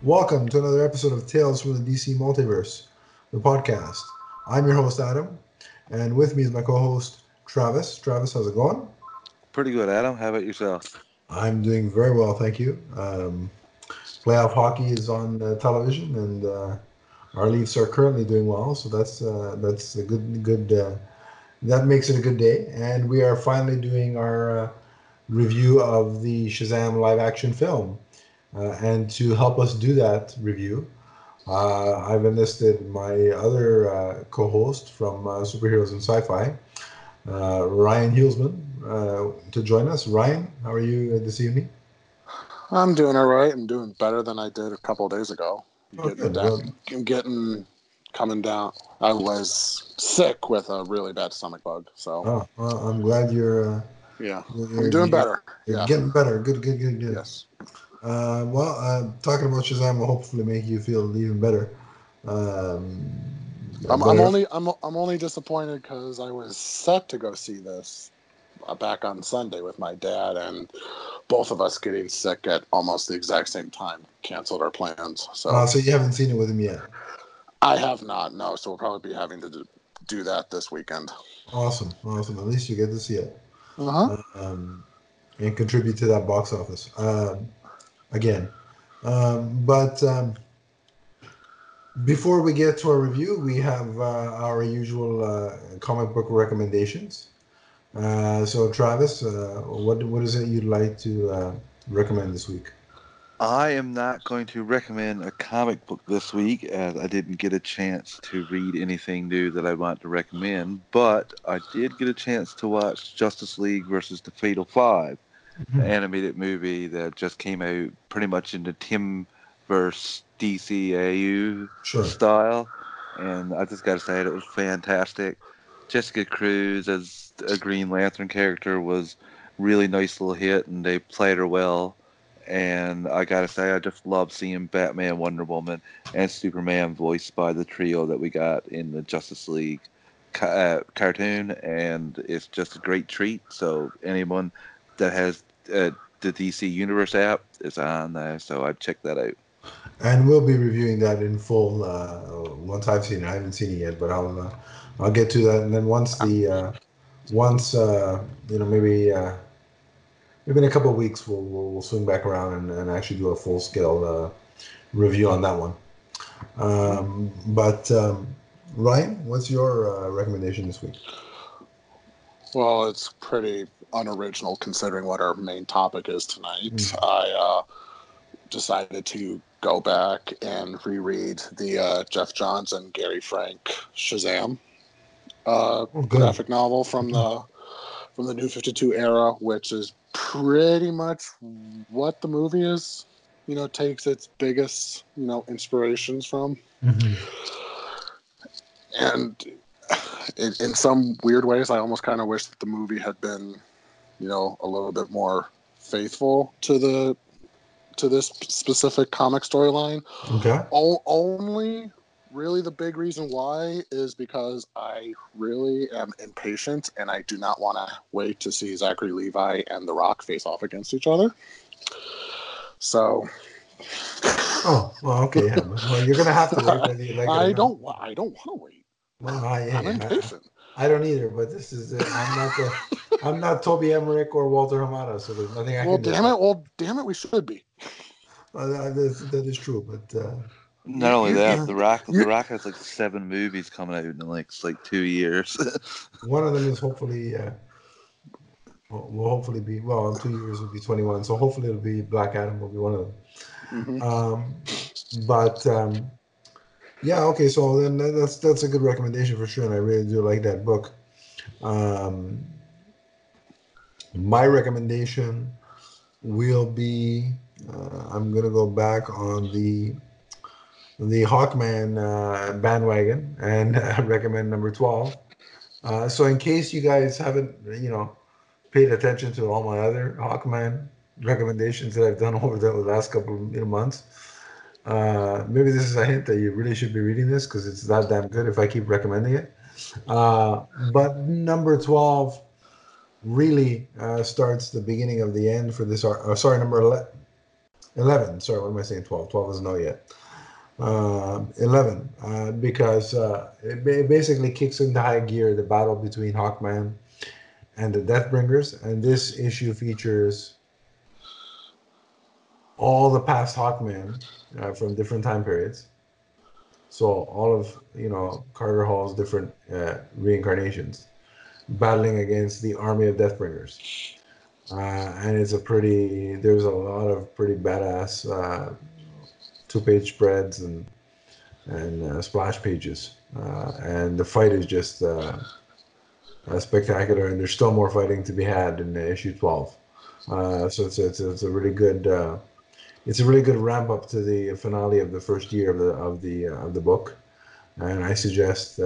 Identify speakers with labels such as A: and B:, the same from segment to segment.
A: Welcome to another episode of Tales from the DC Multiverse, the podcast. I'm your host, Adam, and with me is my co host, Travis. Travis, how's it going?
B: Pretty good, Adam. How about yourself?
A: I'm doing very well, thank you. Playoff hockey is on television, and our Leafs are currently doing well, so that's a good. That makes it a good day, and we are finally doing our review of the Shazam live action film. And to help us do that review, I've enlisted my other co-host from Superheroes and Sci-Fi, Ryan Hulsman, to join us. Ryan, how are you this evening?
C: I'm doing all right. I'm doing better than I did a couple of days ago.
A: Oh, good. Well,
C: I'm getting coming down. I was sick with a really bad stomach bug, so
A: I'm glad
C: yeah, I'm
A: you're,
C: doing
A: you're,
C: better.
A: you're
C: Yeah,
A: getting better. Good, good, good, good.
C: yes.
A: Talking about Shazam will hopefully make you feel even better. Um,
C: I'm
A: better.
C: only disappointed because I was set to go see this back on Sunday with my dad, and both of us getting sick at almost the exact same time canceled our plans. So
A: So you haven't seen it with him yet.
C: I have not. No, so we'll probably be having to do that this weekend.
A: Awesome, awesome. At least you get to see it.
C: Uh huh.
A: And contribute to that box office again. But before we get to our review, we have our usual comic book recommendations. So, Travis, what is it you'd like to recommend this week?
B: I am not going to recommend a comic book this week as I didn't get a chance to read anything new that I want to recommend, but I did get a chance to watch Justice League versus the Fatal Five, the animated movie that just came out pretty much in the Tim versus DCAU
A: Sure.
B: style, and I just got to say it was fantastic. Jessica Cruz as a Green Lantern character was really nice little hit, and they played her well. And I gotta say, I just love seeing Batman, Wonder Woman, and Superman voiced by the trio that we got in the Justice League cartoon, and it's just a great treat. So anyone that has the DC Universe app is on there, so I'd check that out.
A: And we'll be reviewing that in full once I've seen it. I haven't seen it yet, but I'll get to that. And then once maybe in a couple of weeks we'll swing back around and actually do a full scale review on that one. But Ryan, what's your recommendation this week?
C: Well, it's pretty unoriginal considering what our main topic is tonight. I decided to go back and reread the Jeff Johns and Gary Frank Shazam graphic novel from the New 52 era, which is pretty much what the movie is, takes its biggest, inspirations from. And in some weird ways, I almost kind of wish that the movie had been, a little bit more faithful to this specific comic storyline.
A: Okay.
C: Only really the big reason why is because I really am impatient and I do not want to wait to see Zachary Levi and The Rock face off against each other. So.
A: Oh, well, okay. Yeah. Well, you're gonna have to wait whether you like it or
C: I
A: not.
C: don't want to wait.
A: Well,
C: I'm impatient.
A: I don't either, but this is I'm not Toby Emmerich or Walter Hamada, so there's nothing I can do.
C: Well, damn it, we should be.
A: That is true, but
B: not only that, The Rock has like 7 movies coming out in like 2 years.
A: One of them is hopefully will hopefully be, well, in 2 years will be 21, so hopefully it'll be Black Adam will be one of them. But yeah, okay, so then that's a good recommendation for sure, and I really do like that book. My recommendation will be I'm gonna go back on the Hawkman bandwagon and recommend number 12. So in case you guys haven't paid attention to all my other Hawkman recommendations that I've done over the last couple of months, maybe this is a hint that you really should be reading this because it's that damn good if I keep recommending it. But number 12 really starts the beginning of the end for this arc. Sorry, number 11. 11. Sorry, what am I saying? 12. 12 isn't out yet. 11, because it basically kicks into high gear the battle between Hawkman and the Deathbringers, and this issue features all the past Hawkmen from different time periods. So all of Carter Hall's different reincarnations battling against the army of Deathbringers, and there's a lot of pretty badass two-page spreads and splash pages, and the fight is just spectacular. And there's still more fighting to be had in issue 12. So it's a really good ramp up to the finale of the first year of the book, and I suggest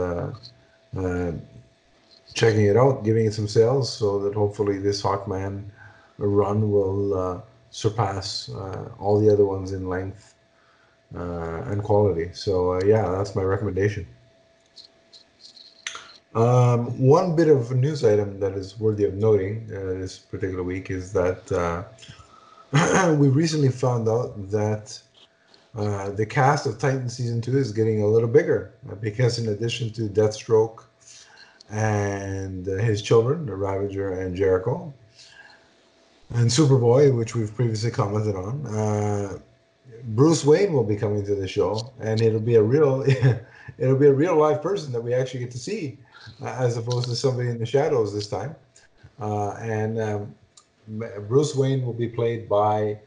A: checking it out, giving it some sales, so that hopefully this Hawkman run will surpass all the other ones in length and quality. So yeah, that's my recommendation. One bit of a news item that is worthy of noting this particular week is that we recently found out that the cast of Titan Season 2 is getting a little bigger because in addition to Deathstroke and his children, the Ravager and Jericho, and Superboy, which we've previously commented on, Bruce Wayne will be coming to the show, and it'll be a real live person that we actually get to see, as opposed to somebody in the shadows this time. And Bruce Wayne will be played by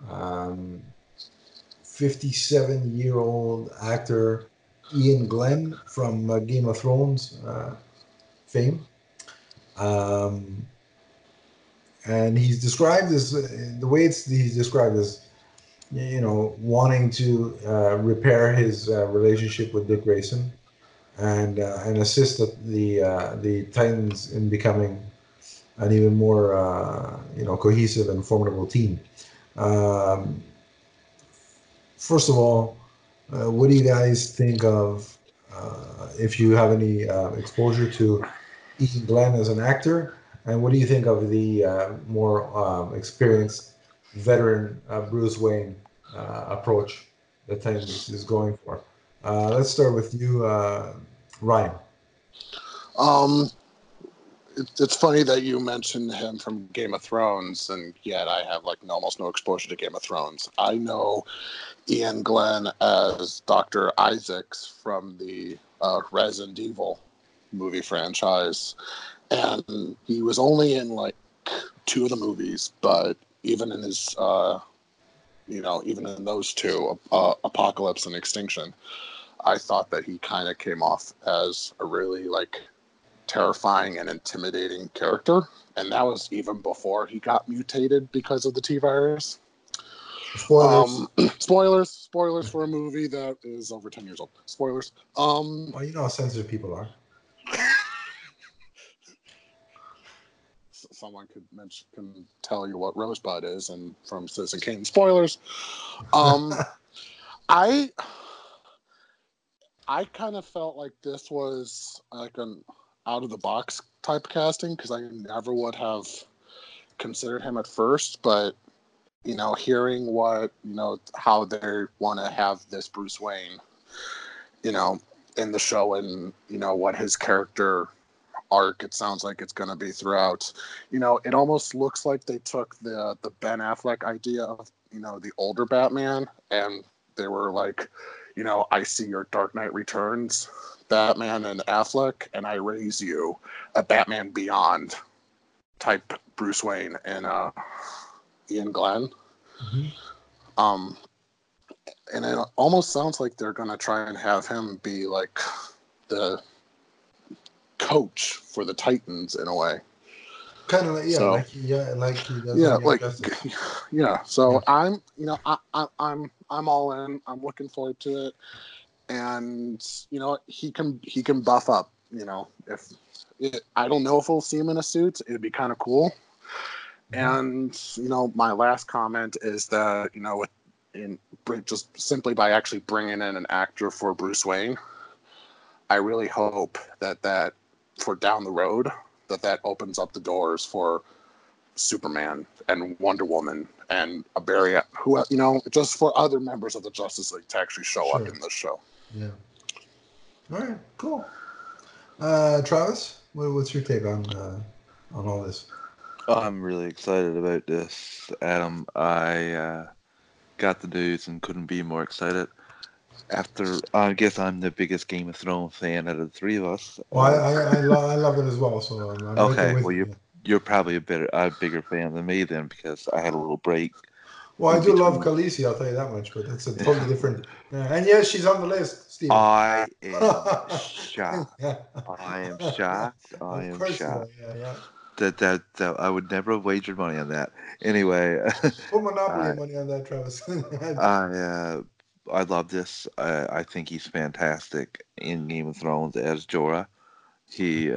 A: 57-year-old actor Ian Glenn from Game of Thrones fame. And he's described as he's described as wanting to repair his relationship with Dick Grayson and assist the Titans in becoming an even more cohesive and formidable team. First of all, what do you guys think of, if you have any exposure to Ian Glenn as an actor, and what do you think of the more experienced veteran Bruce Wayne approach that Titans is going for? Let's start with you, Ryan.
C: It's funny that you mentioned him from Game of Thrones, and yet I have almost no exposure to Game of Thrones. I know Ian Glenn as Dr. Isaacs from the Resident Evil movie franchise, and he was only in 2 of the movies, but even in his even in those 2, Apocalypse and Extinction, I thought that he kind of came off as a really terrifying and intimidating character, and that was even before he got mutated because of the T-virus. Spoilers for a movie that is over 10 years old. Spoilers.
A: Well, you know how sensitive people are.
C: Someone can tell you what Rosebud is, and from Citizen Kane. Spoilers. I kind of felt like this was an out of the box type casting, because I never would have considered him at first, but hearing what how they want to have this Bruce Wayne in the show, and what his character arc it sounds like it's going to be throughout, it almost looks like they took the Ben Affleck idea of the older Batman, and they were I see your Dark Knight Returns Batman and Affleck, and I raise you a Batman Beyond type Bruce Wayne and Ian Glenn. Mm-hmm. And it almost sounds like they're going to try and have him be the coach for the Titans in a way.
A: Kind of like he does.
C: Yeah. So yeah. I'm all in. I'm looking forward to it, and he can buff up. I don't know if we'll see him in a suit. It'd be kind of cool. Mm-hmm. And my last comment is that just simply by actually bringing in an actor for Bruce Wayne, I really hope that for down the road that opens up the doors for Superman and Wonder Woman and a Barry, just for other members of the Justice League to actually show up in this show.
A: Yeah. All right. Cool. Travis, what's your take on all this?
B: I'm really excited about this, Adam. I got the news and couldn't be more excited. I guess I'm the biggest Game of Thrones fan out of the three of us.
A: Well, I love it as well. So I'm right there with you.
B: You're probably a bigger fan than me then, because I had a little break.
A: Well, I do love Khaleesi, I'll tell you that much, but that's a totally different. And yes, she's on the list, Steve.
B: I am shocked. I am shocked.
A: Yeah.
B: That I would never have wagered money on that. Anyway,
A: put Monopoly money on that, Travis.
B: I love this. I think he's fantastic in Game of Thrones as Jorah. He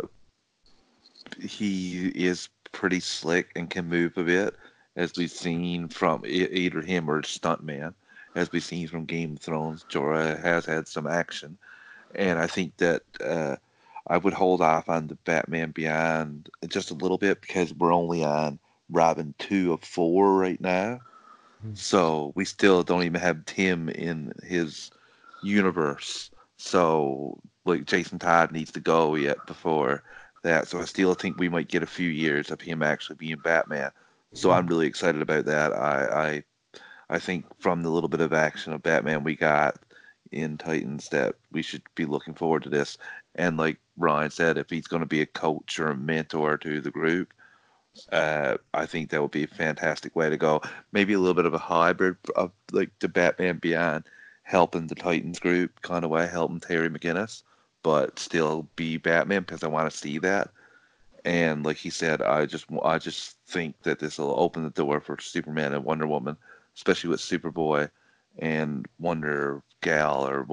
B: is pretty slick and can move a bit, as we've seen from either him or Stuntman. As we've seen from Game of Thrones, Jorah has had some action, and I think that I would hold off on the Batman Beyond just a little bit, because we're only on Robin 2 of 4 right now. So we still don't even have Tim in his universe. So like Jason Todd needs to go yet before that. So I still think we might get a few years of him actually being Batman. So I'm really excited about that. I think from the little bit of action of Batman we got in Titans that we should be looking forward to this. And like Ryan said, if he's going to be a coach or a mentor to the group, I think that would be a fantastic way to go. Maybe a little bit of a hybrid of like the Batman Beyond, helping the Titans group kind of way, helping Terry McGinnis, but still be Batman, because I want to see that. And like he said, I just think that this will open the door for Superman and Wonder Woman, especially with Superboy and Wonder Gal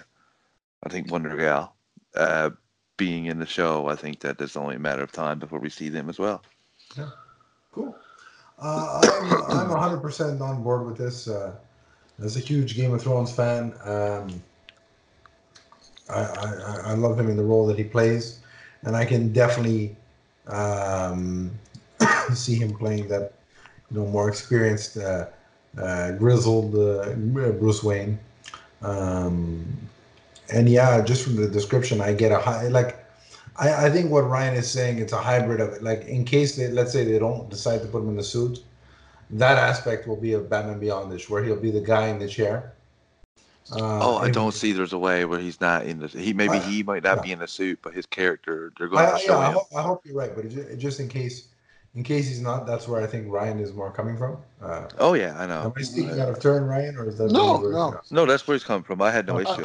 B: being in the show. I think that it's only a matter of time before we see them as well.
A: Yeah, cool. I'm 100% on board with this. As a huge Game of Thrones fan, I love him in the role that he plays, and I can definitely see him playing that, more experienced, grizzled Bruce Wayne. And yeah, just from the description, I get a high like. I think what Ryan is saying, it's a hybrid of it. Like, in case let's say they don't decide to put him in the suit, that aspect will be a Batman Beyond-ish, where he'll be the guy in the chair.
B: I don't see there's a way where he's not in the. He might not be in the suit, but his character, they're going to show him.
A: I hope you're right, but just in case he's not, that's where I think Ryan is more coming from.
B: I know.
A: Am I speaking out of turn, Ryan, or is that
B: no? That's where he's coming from. I had no issue.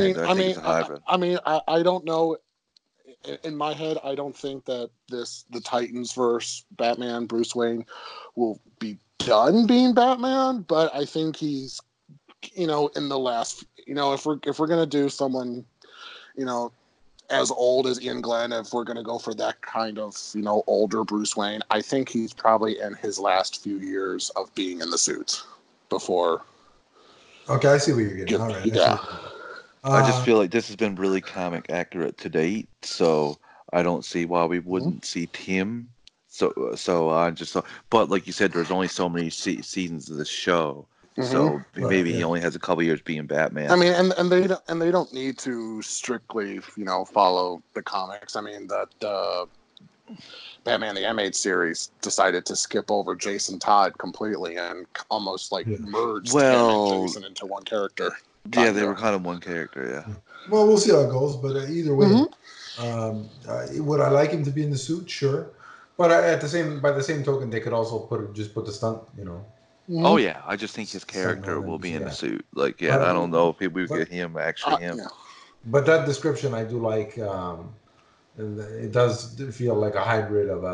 C: I don't know. In my head, I don't think that the Titans versus Batman Bruce Wayne will be done being Batman, but I think he's, in the last, if we're gonna do someone, as old as Ian Glenn, if we're gonna go for that kind of, older Bruce Wayne, I think he's probably in his last few years of being in the suit before.
A: Okay, I see what you're getting. All right.
C: Yeah.
B: I just feel like this has been really comic accurate to date, so I don't see why we wouldn't see Tim. But like you said, there's only so many seasons of the show, so maybe he only has a couple years being Batman.
C: I mean, and they don't need to strictly, follow the comics. I mean, that Batman the Animated Series decided to skip over Jason Todd completely and almost merged him and Jason into one character.
B: Yeah, they were kind of one character, yeah.
A: Well, we'll see how it goes, but either way, would I like him to be in the suit? Sure, but by the same token, they could also put the stunt,
B: Oh yeah, I just think his character will be in the suit. I don't know if we get him actually him.
A: Yeah. But that description I do like. It does feel like a hybrid of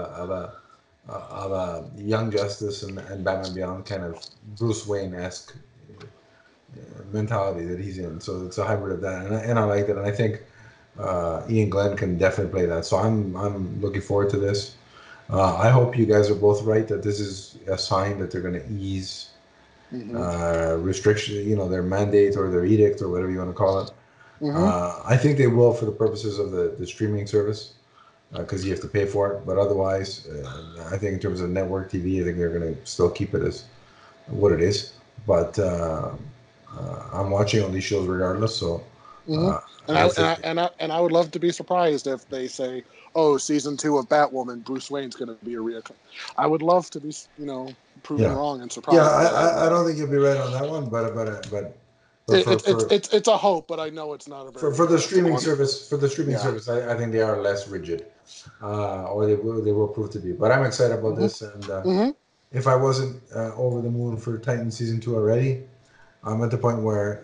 A: a Young Justice and Batman Beyond kind of Bruce Wayne-esque mentality that he's in. So it's a hybrid of that, and I like that. And I think Ian Glenn can definitely play that. So I'm looking forward to this. I hope you guys are both right that this is a sign that they're going to ease restriction, their mandate or their edict or whatever you want to call it. I think they will for the purposes of the streaming service. because you have to pay for it. But otherwise, I think in terms of network TV, I think they're going to still keep it as what it is. But I'm watching all these shows regardless. So,
C: and I would love to be surprised if they say, "Oh, season 2 of Batwoman, Bruce Wayne's going to be a reoccurring." I would love to be, proven wrong and surprised.
A: Yeah, I don't think you'll be right on that one, but
C: it's a hope, but I know it's not a very
A: for the streaming service. For the streaming service, I think they are less rigid, or they will prove to be. But I'm excited about this, and if I wasn't over the moon for Titan season 2 already, I'm at the point where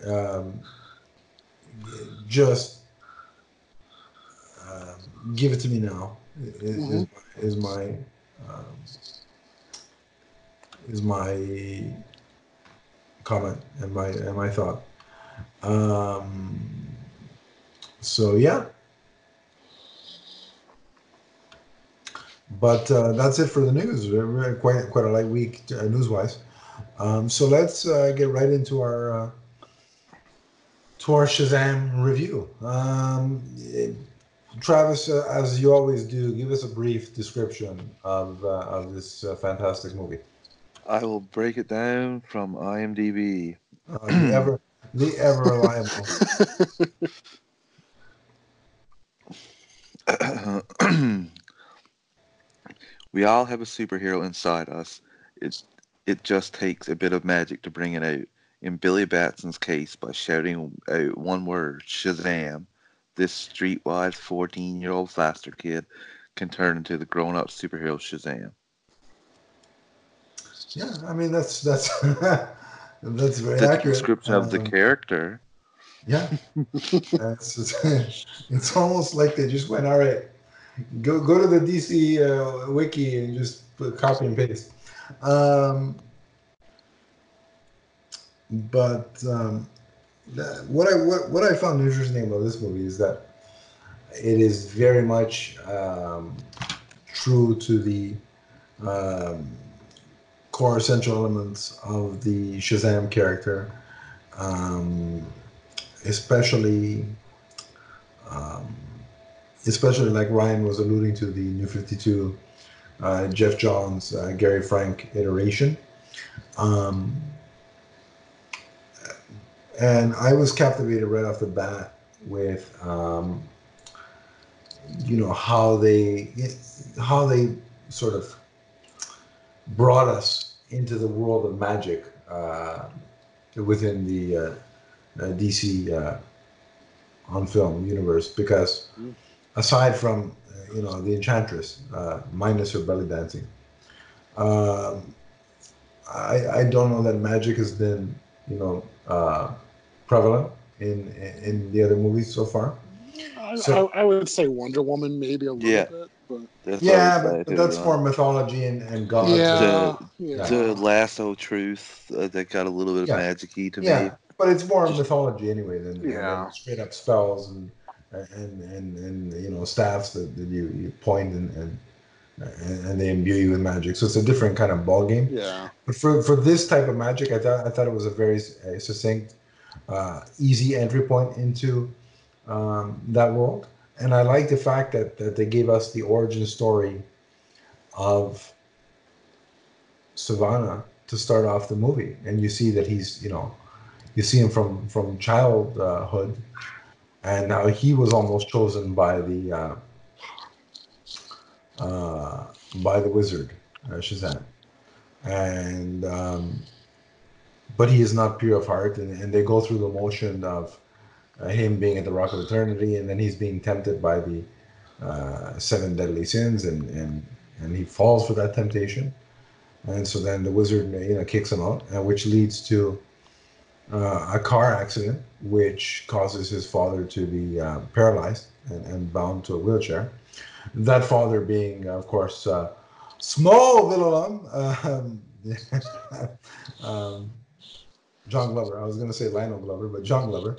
A: just give it to me now. Is my comment and my thought. So yeah, but that's it for the news. We're quite a light week news wise. So let's get right into our Shazam review. Travis, as you always do, give us a brief description of this fantastic movie.
B: I will break it down from IMDb.
A: The ever reliable.
B: We all have a superhero inside us. It just takes a bit of magic to bring it out. In Billy Batson's case, by shouting out one word, Shazam, this streetwise 14-year-old faster kid can turn into the grown-up superhero Shazam.
A: Yeah, I mean that's that's very accurate.
B: The description of the character.
A: Yeah, it's almost like they just went, all right, go to the DC wiki and just copy and paste. But what I found interesting about this movie is that it is very much true to the core essential elements of the Shazam character, especially like Ryan was alluding to, the New 52, Jeff Johns, Gary Frank iteration. And I was captivated right off the bat with, how they sort of brought us into the world of magic within the DC on film universe. Because aside from the Enchantress, minus her belly dancing, I don't know that magic has been prevalent in the other movies so far.
C: I would say Wonder Woman maybe a little bit, but
A: but that's more mythology and gods.
B: The lasso truth that got a little bit of magic-y to me.
A: But it's more mythology anyway than straight up spells and staffs that you point and they imbue you with magic. So it's a different kind of ball game.
C: Yeah.
A: But for this type of magic, I thought it was a very succinct, easy entry point into that world. And I like the fact that they gave us the origin story of Savannah to start off the movie, and you see that he's you see him from childhood, and how he was almost chosen by the wizard Shazam, and but he is not pure of heart, and they go through the motion of him being at the Rock of Eternity, and then he's being tempted by the 7 deadly sins, and he falls for that temptation, and so then the wizard kicks him out, which leads to a car accident, which causes his father to be paralyzed and bound to a wheelchair. That father being, of course, Smallville alum, John Glover. I was going to say Lionel Glover, but John Glover.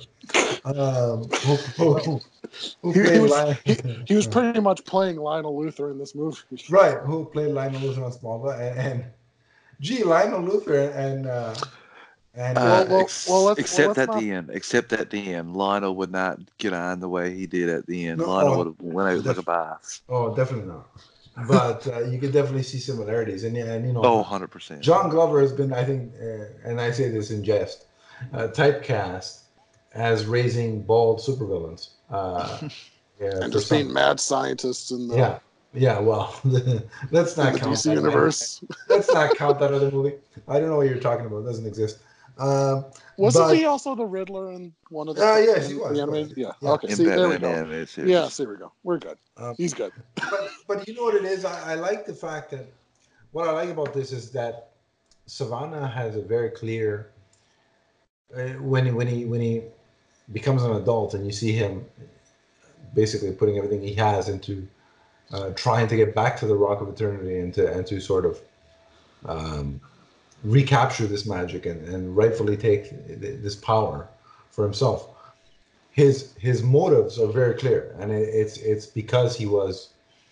C: He was pretty much playing Lionel Luthor in this movie.
A: Right, who played Lionel Luthor on Smallville. And Lionel Luthor and And
B: Except
C: let's
B: at
C: not.
B: the end. Except at the end. Lionel would not get on the way he did at the end.
A: no,
B: Lionel would have went out like a bath.
A: definitely not. But you can definitely see similarities, and you know,
B: Oh, 100%.
A: John Glover has been, I think, and I say this in jest, typecast as raising bald supervillains.
C: And
A: For
C: just being
A: some,
C: mad scientists
A: yeah, yeah. Well, let's
C: in
A: not
C: the
A: count
C: DC
A: that.
C: universe.
A: Let's not count that other movie. I don't know what you're talking about. It doesn't exist.
C: Wasn't
A: But
C: he also the Riddler in one of the
A: yes, he
C: in
A: was.
C: the
A: He was.
C: animated? Yeah.
A: Yeah.
C: Okay.
B: In
C: See, there we
B: Batman
C: go.
B: animated series.
C: Yeah. See, we go. We're good.
A: Um,
C: He's good.
A: but you know what it is? I like the fact that what I like about this is that Savannah has a very clear when he becomes an adult and you see him basically putting everything he has into trying to get back to the Rock of Eternity and to sort of um, recapture this magic and rightfully take this power for himself. His motives are very clear, and it's because he was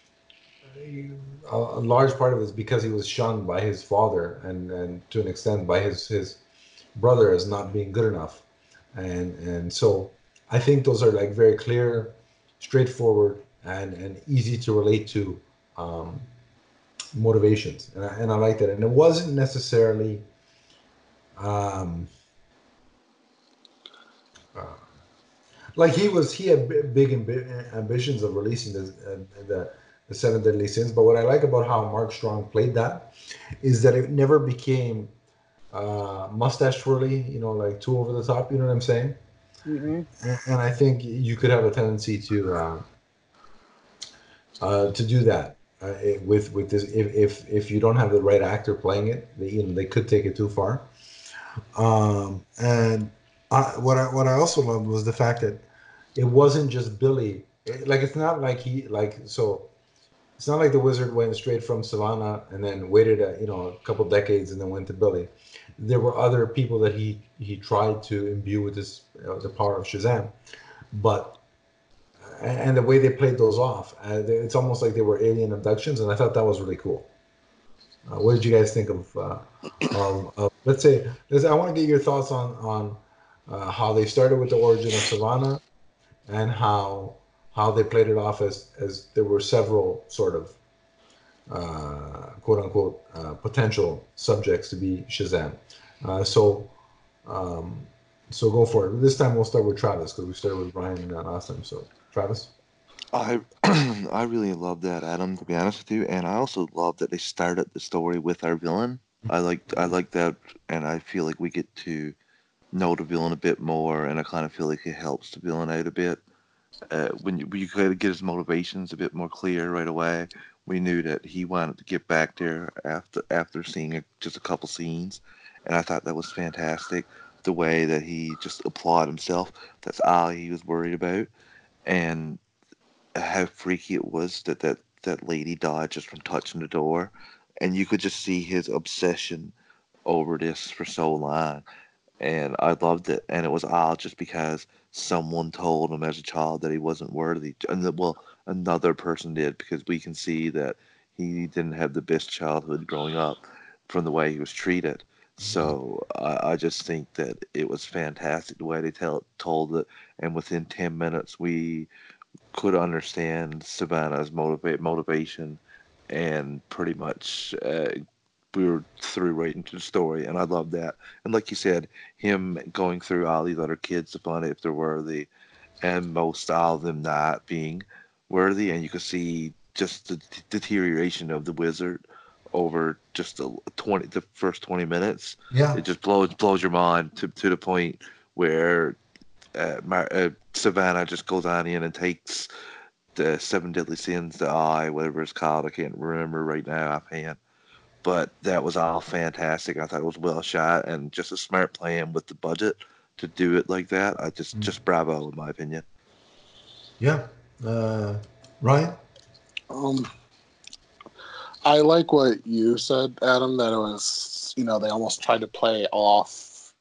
A: a large part of it is because he was shunned by his father and to an extent by his brother as not being good enough, and so I think those are like very clear, straightforward, and easy to relate to um, motivations, and I like that. And it wasn't necessarily um, uh, like he had big ambitions of releasing the Seven Deadly Sins. But what I like about how Mark Strong played that is that it never became mustache twirly, like too over the top. You know what I'm saying?
C: Mm-hmm.
A: And I think you could have a tendency to do that with this if you don't have the right actor playing it, they could take it too far. And what I also loved was the fact that it wasn't just Billy. Like it's not like he like so. It's not like the wizard went straight from Savannah and then waited a couple decades and then went to Billy. There were other people that he tried to imbue with this the power of Shazam, but and the way they played those off, it's almost like they were alien abductions, and I thought that was really cool. What did you guys think of let's say I want to get your thoughts on how they started with the origin of Savannah and how they played it off as there were several sort of quote unquote potential subjects to be Shazam. So um, so go for it. This time we'll start with Travis because we started with Brian last time. So Travis.
B: I I really love that, Adam, to be honest with you, and I also love that they started the story with our villain. I like that, and I feel like we get to know the villain a bit more, and I kind of feel like it helps the villain out a bit. When you kind of get his motivations a bit more clear right away, we knew that he wanted to get back there after seeing just a couple scenes, and I thought that was fantastic. The way that he just applied himself, that's all he was worried about, and how freaky it was that lady died just from touching the door, and you could just see his obsession over this for so long, and I loved it. And it was all just because someone told him as a child that he wasn't worthy, and another person did, because we can see that he didn't have the best childhood growing up from the way he was treated. So I just think that it was fantastic the way they told it, and within 10 minutes we could understand Savannah's motivation, and pretty much we were through right into the story, and I love that. And like you said, him going through all these other kids to find out if they're worthy, and most all of them not being worthy, and you could see just the deterioration of the wizard over just the first 20 minutes.
A: Yeah.
B: It just blows your mind to the point where Savannah just goes on in and takes the Seven Deadly Sins, the Eye, whatever it's called. I can't remember right now offhand. But that was all fantastic. I thought it was well shot and just a smart plan with the budget to do it like that. I just bravo in my opinion.
A: Yeah. Ryan.
C: Um, I like what you said, Adam. That it was, they almost tried to play off,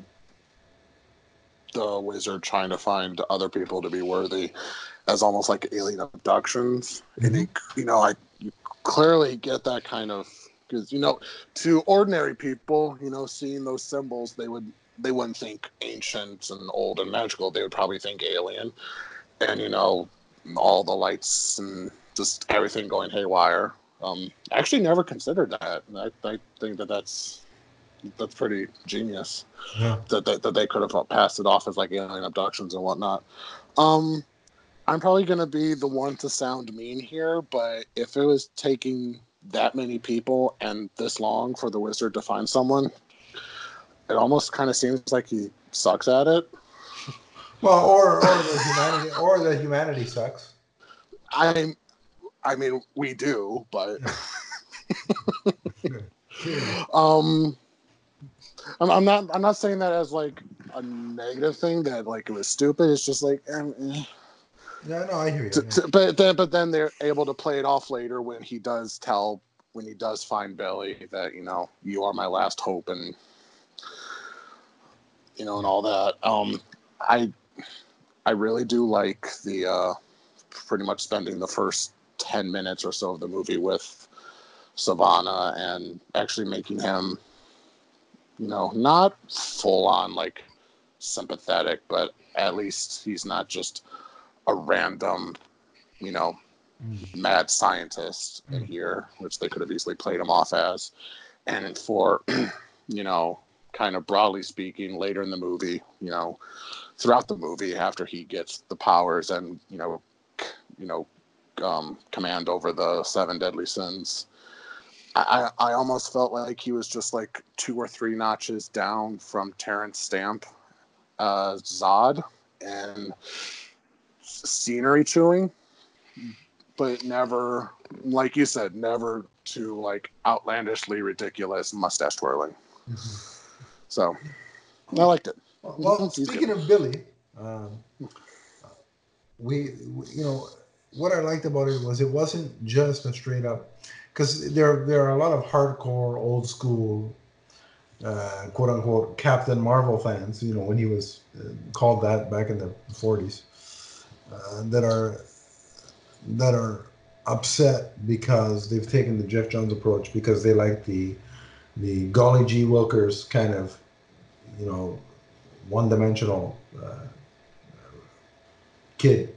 C: the wizard trying to find other people to be worthy as almost like alien abductions.
A: Mm-hmm.
C: And you clearly get that kind of because to ordinary people, seeing those symbols, they wouldn't think ancient and old and magical. They would probably think alien, and all the lights and just everything going haywire. I actually never considered that. I think that's pretty genius.
A: Yeah.
C: That they could have passed it off as like alien abductions and whatnot. I'm probably going to be the one to sound mean here, but if it was taking that many people and this long for the wizard to find someone, it almost kind of seems like he sucks at it.
A: Well, or the humanity sucks.
C: I mean, we do, but I'm not saying that as like a negative thing that like it was stupid. It's just like.
A: Yeah, no, I hear you.
C: But then they're able to play it off later when he does find Billy that you are my last hope and and all that. I really do like the pretty much spending the first 10 minutes or so of the movie with Savannah and actually making him not full on like sympathetic, but at least he's not just a random, mad scientist in here, which they could have easily played him off as. And for, kind of broadly speaking, later in the movie, throughout the movie, after he gets the powers and, command over the 7 deadly sins, I almost felt like he was just like 2 or 3 notches down from Terrence Stamp, Zod, and scenery chewing, but never, like you said, never to like outlandishly ridiculous mustache twirling. So I liked it.
A: Well, speaking of Billy, we what I liked about it was it wasn't just a straight up, because there are a lot of hardcore old school quote unquote Captain Marvel fans, when he was called that back in the 40s. That are upset because they've taken the Jeff Johns approach, because they like the Golly G. Wilkers kind of, one-dimensional kid,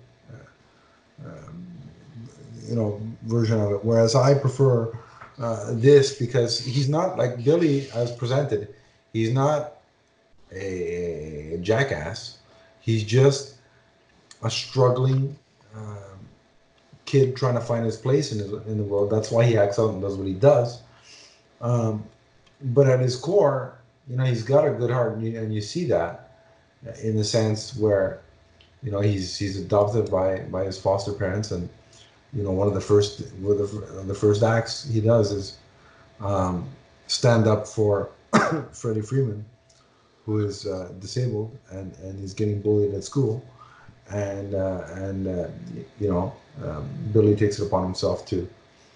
A: version of it. Whereas I prefer this, because he's not like Billy as presented. He's not a jackass. He's just a struggling kid trying to find his place in the world. That's why he acts out and does what he does. But at his core, he's got a good heart, and you see that in the sense where, he's adopted by his foster parents, and one of the first acts he does is stand up for Freddie Freeman, who is disabled and is getting bullied at school. And Billy takes it upon himself to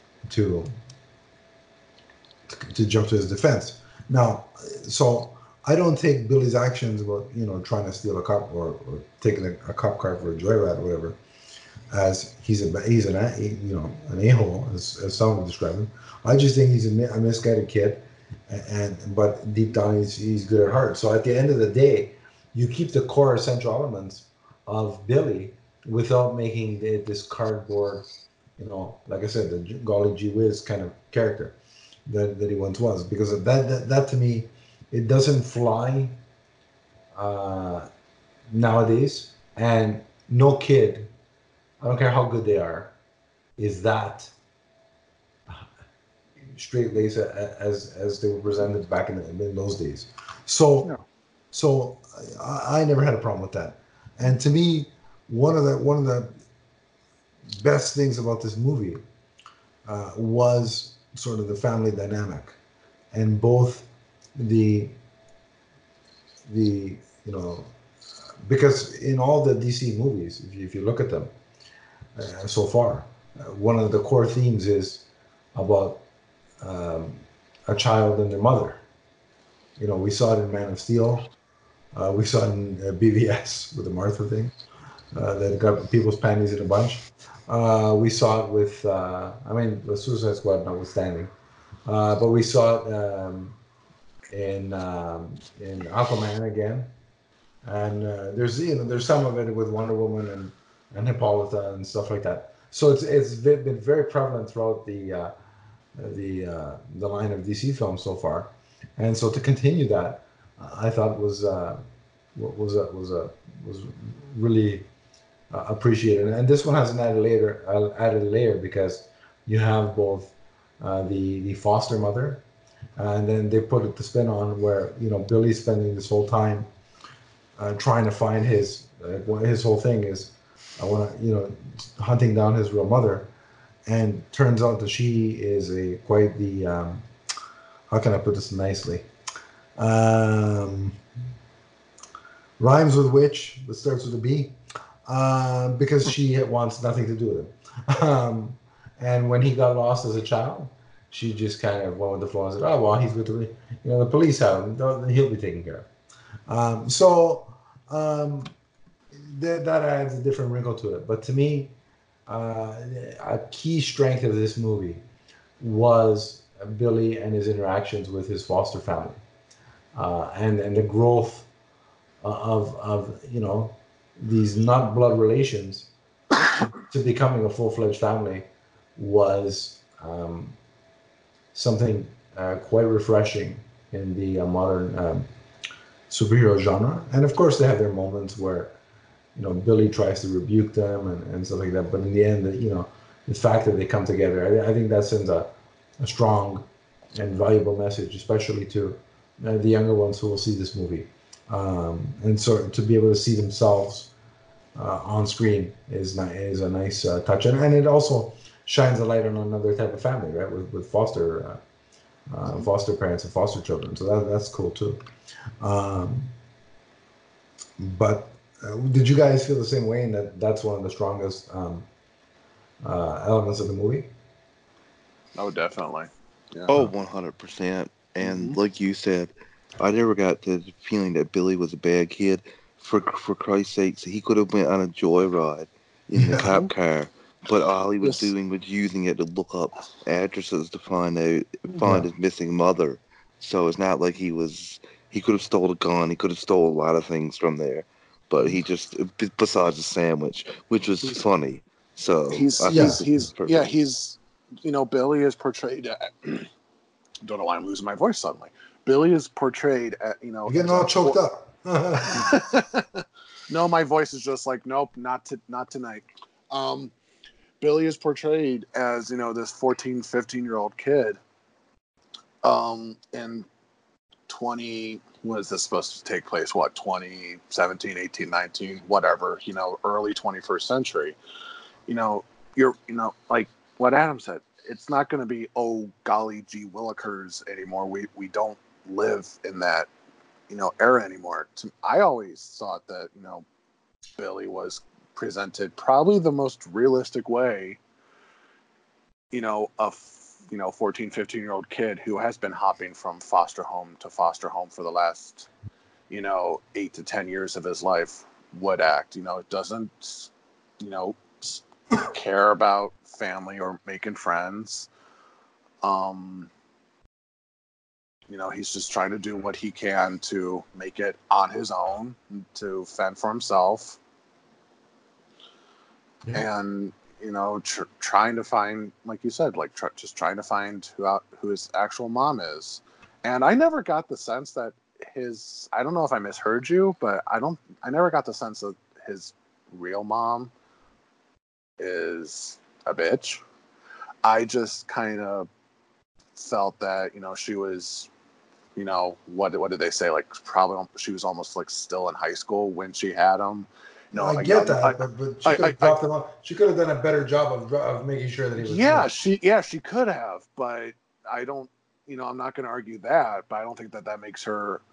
A: jump to his defense. Now, so I don't take Billy's actions about trying to steal a cop or taking a cop car for a joyride or whatever as he's an a-hole, as some would describe him. I just think he's a misguided kid, but deep down he's good at heart. So at the end of the day, you keep the core essential elements of Billy without making this cardboard, like I said, the Golly Gee Whiz kind of character that he once was. Because of that to me, it doesn't fly nowadays. And no kid, I don't care how good they are, is that straight-laced as they were presented back in those days. So I never had a problem with that. And to me, one of the best things about this movie was sort of the family dynamic, and both because in all the DC movies, if you look at them so far, one of the core themes is about a child and their mother. We saw it in Man of Steel. We saw it in BVS with the Martha thing that got people's panties in a bunch. We saw it with, the Suicide Squad notwithstanding. But we saw it in Aquaman again, and there's some of it with Wonder Woman and Hippolyta and stuff like that. So it's been very prevalent throughout the line of DC films so far, and so to continue that, I thought was really appreciated. And this one has an added layer because you have both the foster mother, and then they put it the spin on where Billy's spending this whole time trying to find his whole thing is I want to hunting down his real mother, and turns out that she is quite the how can I put this nicely, um, rhymes with witch but starts with a B, because she wants nothing to do with him. And when he got lost as a child, she just kind of went with the flow and said, "Oh well, he's with the police have him. He'll be taken care of." Um, that adds a different wrinkle to it. But to me, a key strength of this movie was Billy and his interactions with his foster family, and the growth of these not blood relations to becoming a full-fledged family was something quite refreshing in the modern superhero genre. And of course, they have their moments where Billy tries to rebuke them and stuff like that. But in the end, the fact that they come together, I think that sends a strong and valuable message, especially to the younger ones who will see this movie. And so to be able to see themselves on screen is a nice touch, and it also shines a light on another type of family, right? With foster parents and foster children. So that's cool too. But did you guys feel the same way in that's one of the strongest elements of the movie?
C: Oh, definitely. Yeah.
B: Oh, 100%. And like you said, I never got the feeling that Billy was a bad kid. For Christ's sakes, he could have went on a joyride in the cop car, but all he was doing was using it to look up addresses to find his missing mother. So it's not like he could have stole a gun, he could have stole a lot of things from there, but he just, besides the sandwich, which was funny. So
C: Billy is portrayed. Don't know why I'm losing my voice suddenly. Billy is portrayed at
A: You're getting all choked up.
C: No, my voice is just like, nope, not tonight. Billy is portrayed as this 14, 15-year-old kid. And 20, when is this supposed to take place? What, 2017, 18, 19, whatever, early 21st century. You're like what Adam said, it's not going to be, oh golly gee willikers anymore. We don't live in that era anymore. I always thought that Billy was presented probably the most realistic way, a 14, 15-year-old kid who has been hopping from foster home to foster home for the last 8 to 10 years of his life would act. It doesn't care about family or making friends. He's just trying to do what he can to make it on his own, to fend for himself. Yeah. And, trying to find, like you said, like just trying to find who his actual mom is. And I never got the sense that I don't know if I misheard you, but I never got the sense that his real mom is a bitch. I just kind of felt that, she was, what did they say? Like, probably she was almost like still in high school when she had him.
A: I get that, but she could have dropped him off. She could have done a better job of making sure that he was.
C: She could have, but I don't. I'm not going to argue that, but I don't think that makes her.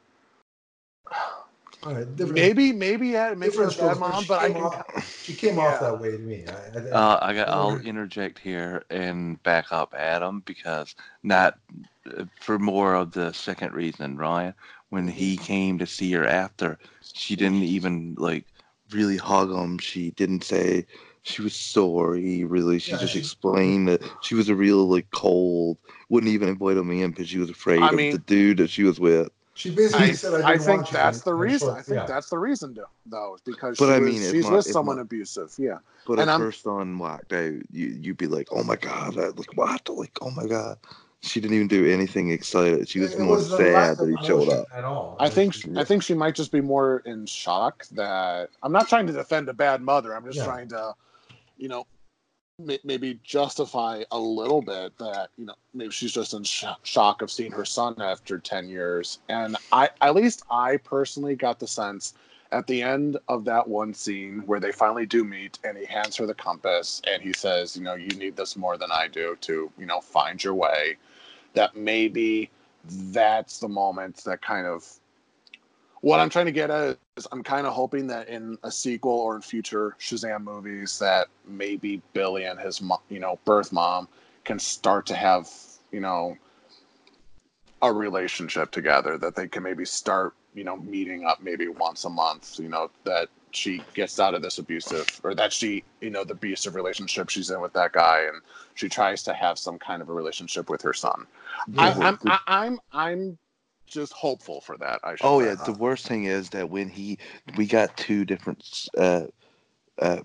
C: Maybe it makes her a bad mom, but
A: she came off that way to me.
B: I'll interject here and back up Adam, because not for more of the second reason, Ryan. When he came to see her after, she didn't even really hug him. She didn't say she was sorry, really. She
A: Yeah,
B: just explained that she was a real, like, cold, wouldn't even invite him in because she was afraid
C: I
B: of
C: mean,
B: the dude that she was with.
A: she basically said, "I
C: I
A: didn't
C: think
A: want you."
C: that's the
A: In a
C: reason. I
A: short,
C: think
A: yeah,
C: that's the reason, though, is because
B: But I mean,
C: she's with someone abusive. Yeah,
B: but
C: and
B: if
C: I'm
B: her son walked out, you'd be like, oh my God, like, what? Like, oh my God. She didn't even do anything excited. She was
A: it
B: more
A: was the lack
B: sad that
A: of
B: he showed
A: emotion
B: up.
A: at all.
C: I think she might just be more in shock that I'm not trying to defend a bad mother. I'm just trying to, you know, maybe justify a little bit that, you know, maybe she's just in shock of seeing her son after 10 years. And at least I personally got the sense at the end of that one scene where they finally do meet and he hands her the compass and he says, you know, you need this more than I do to, you know, find your way, that maybe that's the moment that kind of, what I'm trying to get at is I'm kind of hoping that in a sequel or in future Shazam movies that maybe Billy and his you know, birth mom can start to have, you know, a relationship together, that they can maybe start, you know, meeting up maybe once a month, you know, that she gets out of this abusive, or that she, you know, the abusive relationship she's in with that guy, and she tries to have some kind of a relationship with her son.
A: Yeah.
C: I'm just hopeful for that. I should
B: Oh
C: say.
B: yeah, the worst thing is that when we got two different uh,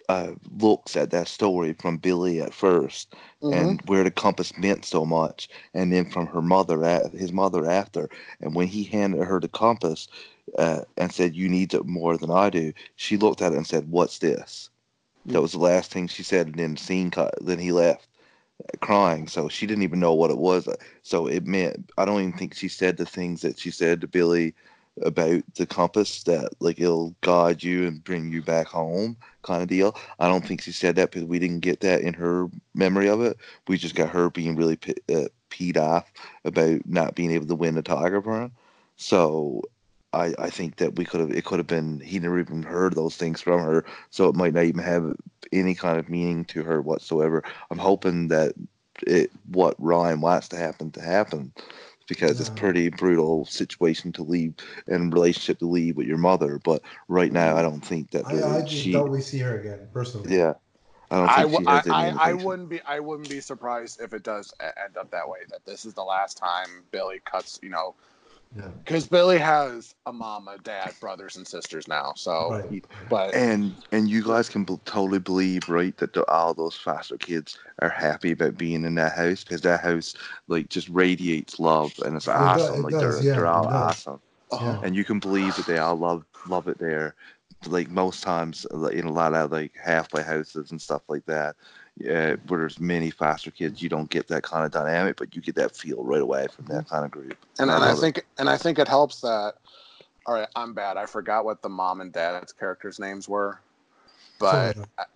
B: looks at that story from Billy at first,
C: Mm-hmm.
B: and where the compass meant so much, and then from her mother, his mother after, and when he handed her the compass and said, "You need it more than I do," she looked at it and said, "What's this?" That was the last thing she said, and then the scene cut. Then he left crying, so she didn't even know what it was. So it meant, I don't even think she said the things that she said to Billy about the compass, that like it'll guide you and bring you back home kind of deal. I don't think she said that because we didn't get that in her memory of it. We just got her being really peed off about not being able to win the tiger for him. So I think that it could have been, he never even heard those things from her, so it might not even have any kind of meaning to her whatsoever. I'm hoping that what Ryan wants to happen, because it's pretty brutal situation to leave, and relationship to leave with your mother. But right now, I don't think that
A: I just thought we see her again personally.
B: yeah, I don't think she has any indication.
C: I wouldn't be surprised if it does end up that way. That this is the last time Billy cuts, you know, because Billy has a mom, a dad, brothers and sisters now. So,
A: Right.
C: but
B: And you guys can totally believe, right, that all those foster kids are happy about being in that house, because that house like just radiates love, and it's awesome.
A: It
B: Like
A: does.
B: they're
A: Yeah,
B: all
A: it does.
B: awesome,
A: Yeah.
B: and you can believe that they all love it there. Like most times, in a lot of like halfway houses and stuff like that, where there's many foster kids, you don't get that kind of dynamic, but you get that feel right away from that kind of group.
C: and
B: I
C: I think it helps that. All right, I'm bad. I forgot what the mom and dad's characters' names were, but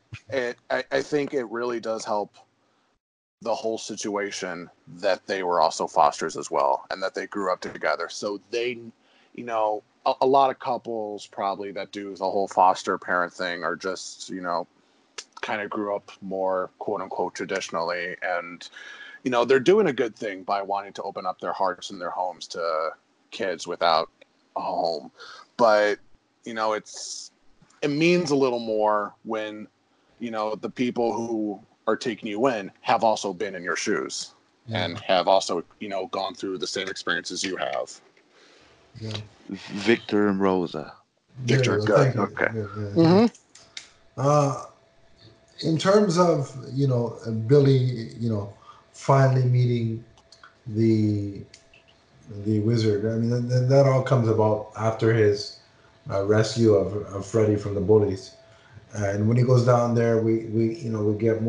C: I think it really does help the whole situation that they were also fosters as well, and that they grew up together. So they, you know, a lot of couples probably that do the whole foster parent thing are just, you know, kind of grew up more quote unquote traditionally, and you know, they're doing a good thing by wanting to open up their hearts and their homes to kids without a home. But, you know, it means a little more when, you know, the people who are taking you in have also been in your shoes and have also, you know, gone through the same experiences you have.
A: Yeah.
B: Victor and Rosa.
C: Victor, good. Okay.
A: Yeah. In terms of, you know, Billy, you know, finally meeting the wizard. I mean, that all comes about after his rescue of Freddy from the bullies. And when he goes down there, we you know, we get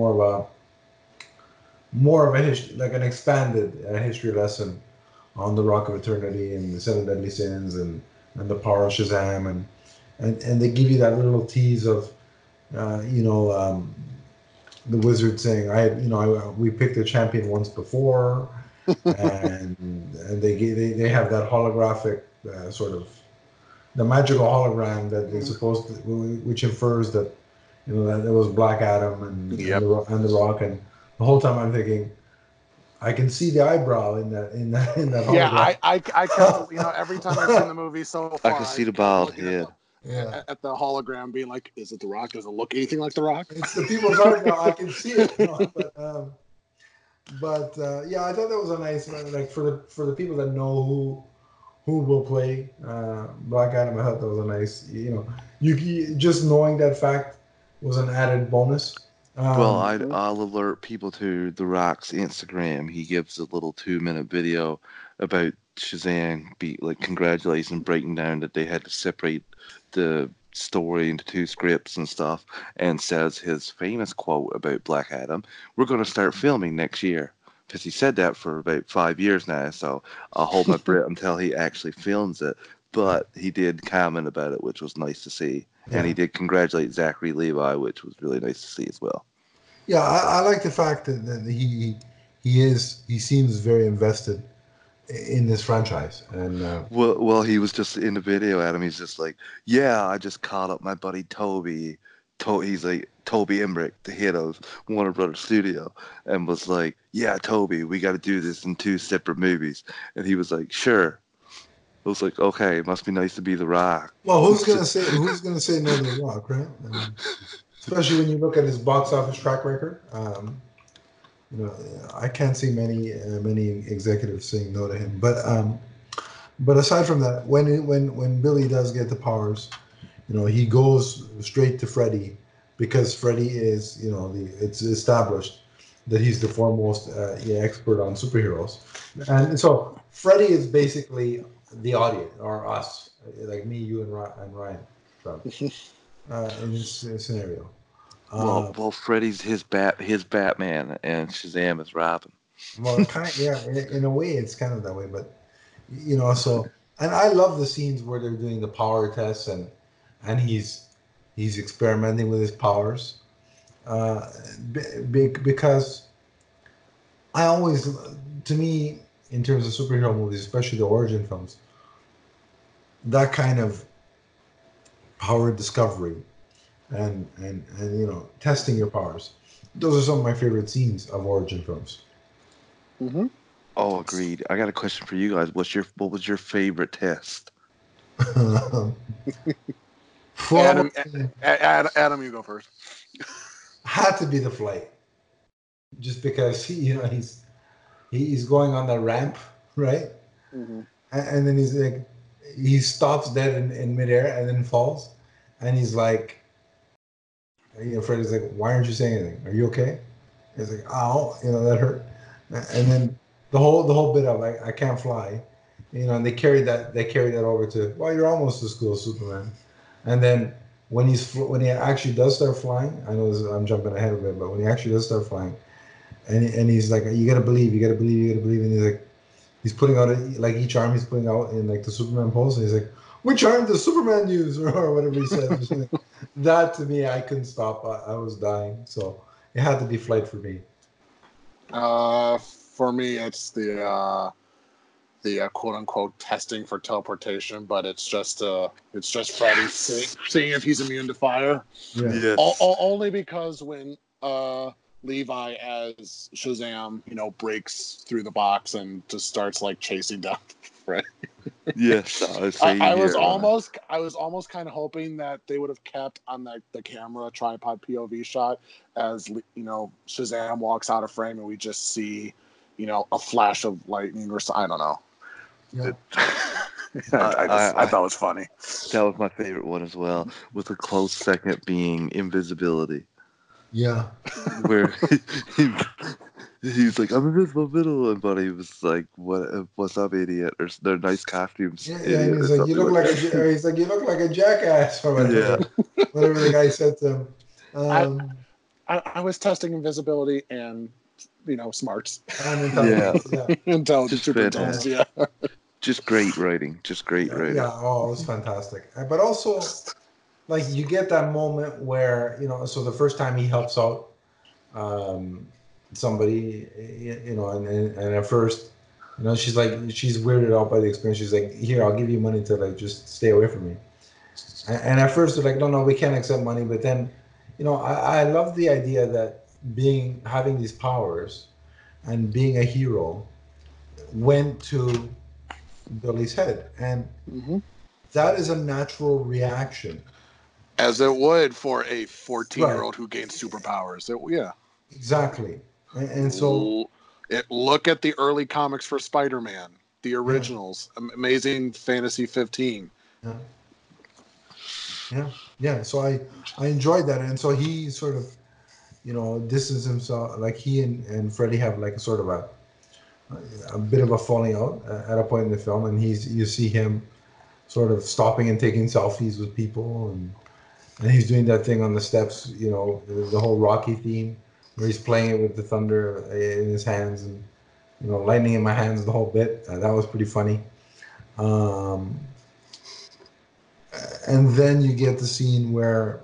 A: more of a history, like an expanded history lesson on the Rock of Eternity and the Seven Deadly Sins and the power of Shazam, and they give you that little tease of you know, the wizard saying, we picked a champion once before, and they have that holographic sort of the magical hologram that they're supposed to, which infers that, you know, that it was Black Adam and the Rock, and the whole time I'm thinking, I can see the eyebrow in that hologram.
C: Yeah, I kept, you know, every time I've seen the movie so far,
B: I can see the bald head.
A: Yeah.
C: at the hologram, being like, "Is it The Rock? Does it look anything like The Rock?"
A: It's the people's art now. I can see it. But yeah, I thought that was a nice like for the people that know who will play Black Adam. I thought that was a nice, you just knowing that fact was an added bonus.
B: Well,
C: Mhm.
B: I'll alert people to The Rock's Instagram. He gives a little 2-minute video about Shazam, congratulating, breaking down that they had to separate the story into 2 scripts and stuff, and says his famous quote about Black Adam: "We're going to start filming next year." Because he said that for about 5 years now, so I'll hold my breath until he actually films it. But he did comment about it, which was nice to see. And he
A: Yeah,
B: did congratulate Zachary Levi, which was really nice to see as well.
A: yeah, I like the fact that he seems very invested in this franchise, and
B: Well, he was just in the video, Adam. He's just like, "Yeah, I just called up my buddy Toby. He's like Toby Emmerich, the head of Warner Brothers Studio, and was like, "Yeah, Toby, we got to do this in 2 separate movies." And he was like, "Sure." I was like, "Okay, it must be nice to be The Rock."
A: well,
B: It's just,
A: who's gonna say no to The Rock, right? I mean, especially when you look at his box office track record. I can't see many executives saying no to him. But aside from that, when Billy does get the powers, he goes straight to Freddy because Freddy is, it's established that he's the foremost expert on superheroes, and so Freddy is basically the audience or us, like me, you, and Ryan, in this scenario. Uh,
B: well, Freddy's his Batman, and Shazam is Robin.
A: well, yeah, in a way, it's kind of that way, but so and I love the scenes where they're doing the power tests and he's experimenting with his powers uh, because I always, to me, in terms of superhero movies, especially the origin films, that kind of power discovery and testing your powers, those are some of my favorite scenes of origin films.
C: Hmm.
B: Oh, agreed. I got a question for you guys. What was your favorite test?
A: Probably
C: Adam, Adam, you go first.
A: had to be the flight, just because he's going on the ramp, right?
C: Hmm.
A: And then he's like, he stops dead in midair and then falls, and he's like, Freddy's like, why aren't you saying anything? Are you okay? He's like, ow, that hurt. And then the whole bit of like, I can't fly, and they carried that over to, well, you're almost as cool as Superman. And then when he actually does start flying, I know I'm jumping ahead a bit, but when he actually does start flying, and he's like, you gotta believe, you gotta believe, you gotta believe, and he's like, he's putting out like each arm he's putting out in like the Superman pose, and he's like, which arm does Superman use, or whatever he says. That to me, I couldn't stop. I was dying, so it had to be Flight for me.
C: For me, it's the quote unquote testing for teleportation, but it's just Freddy seeing if he's immune to fire.
A: Yeah,
B: Yes.
C: Only because when Levi as Shazam, breaks through the box and just starts like chasing down Freddy.
B: Yes,
C: I
B: same
C: was
B: here.
C: almost kind of hoping that they would have kept on the camera tripod POV shot as Shazam walks out of frame and we just see a flash of lightning or I don't know.
A: yeah,
C: I thought it was funny.
B: That was my favorite one as well, with a close second being invisibility,
A: yeah,
B: where he, he's like, "I'm invisible, middle," and Buddy was like, What's up, idiot?" Or "They're nice costumes,
A: yeah. And
B: idiot," or
A: he's like, you
B: something
A: look
B: like
A: like
B: that.
A: he's like, you look like a jackass, or
B: Yeah,
A: whatever the guy said to him.
C: I,
A: Um,
C: I was testing invisibility and smarts.
A: and
B: yeah,
A: intelligence, yeah,
B: just
C: Super intelligence.
B: fantastic.
C: Yeah.
B: Just great writing. Just great
A: yeah.
B: writing.
A: Oh, it was fantastic. But also, like, you get that moment where so the first time he helps out um, somebody, and at first, she's like, she's weirded out by the experience. She's like, here, I'll give you money to like just stay away from me. And at first they're like, no, no, we can't accept money. But then, I love the idea that having these powers and being a hero went to Billy's head. And
C: Hmm.
A: that is a natural reaction.
C: As it would for a 14-year-old
A: Right.
C: who gains superpowers. Yeah.
A: Exactly. And so,
C: Look at the early comics for Spider-Man, the
A: yeah,
C: originals, Amazing Fantasy 15.
A: yeah, yeah, yeah. So I enjoyed that. And so he sort of, distanced himself. Like he and Freddie have like a sort of a bit of a falling out at a point in the film, and you see him sort of stopping and taking selfies with people, and he's doing that thing on the steps, the whole Rocky theme, where he's playing it with the thunder in his hands and lightning in my hands, the whole bit. That was pretty funny. Um, and then you get the scene where,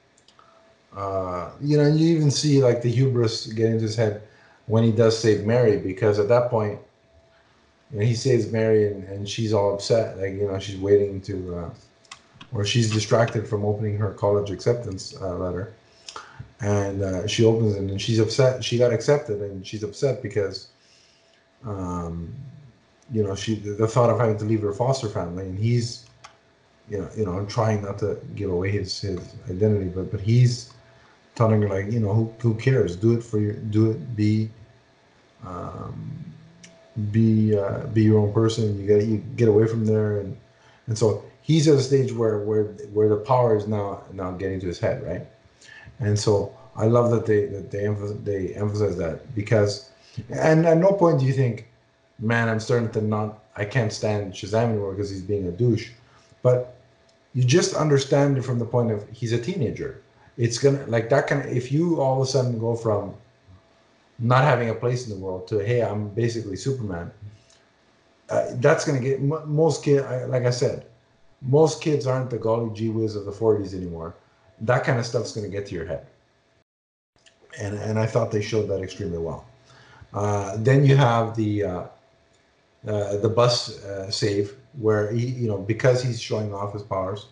A: you even see like the hubris get into his head when he does save Mary, because at that point, he saves Mary and she's all upset. Like, she's waiting to, or she's distracted from opening her college acceptance letter. And she opens it and she's upset. She got accepted and she's upset because, um, she the thought of having to leave her foster family, and he's, trying not to give away his identity, but he's telling her like, who cares? Do it for your, do it. Um, be your own person. You get away from there, and so he's at a stage where the power is now getting to his head, right? And so I love that they emphasize that, because, and at no point do you think, man, I'm starting to I can't stand Shazam anymore because he's being a douche, but you just understand it from the point of he's a teenager. It's gonna like that kind of, if you all of a sudden go from not having a place in the world to, hey, I'm basically Superman. That's gonna get most kids. Like I said, most kids aren't the golly gee whiz of the 40s anymore. That kind of stuff's gonna get to your head, and I thought they showed that extremely well. Then you have the bus save, where he, because he's showing off his powers,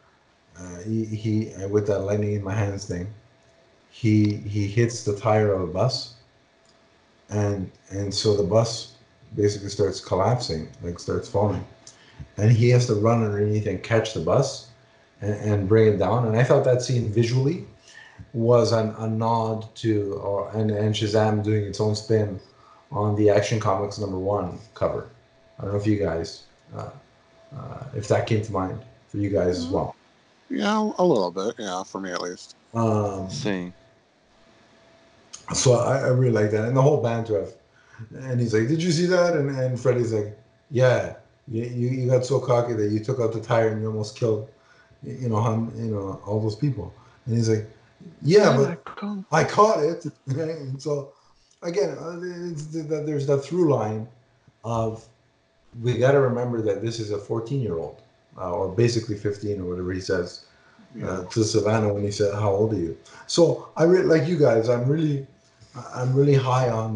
A: he with that lightning in my hands thing, he hits the tire of a bus, and so the bus basically starts collapsing, like starts falling, and he has to run underneath and catch the bus and bring it down. And I thought that scene visually was a nod to, and Shazam doing its own spin on the Action Comics #1 cover. I don't know if you guys, if that came to mind for you guys as well.
C: Yeah, a little bit. Yeah, for me at least.
B: Same.
A: So I really like that, and the whole banter of, and he's like, "Did you see that?" And Freddy's like, "Yeah, you got so cocky that you took out the tire and you almost killed, all those people." And he's like, "Yeah, but I caught it." And so again, there's that through line of, we got to remember that this is a 14-year-old, or basically 15 or whatever he says to Savannah when he said, "How old are you?" So I really, like you guys, I'm really high on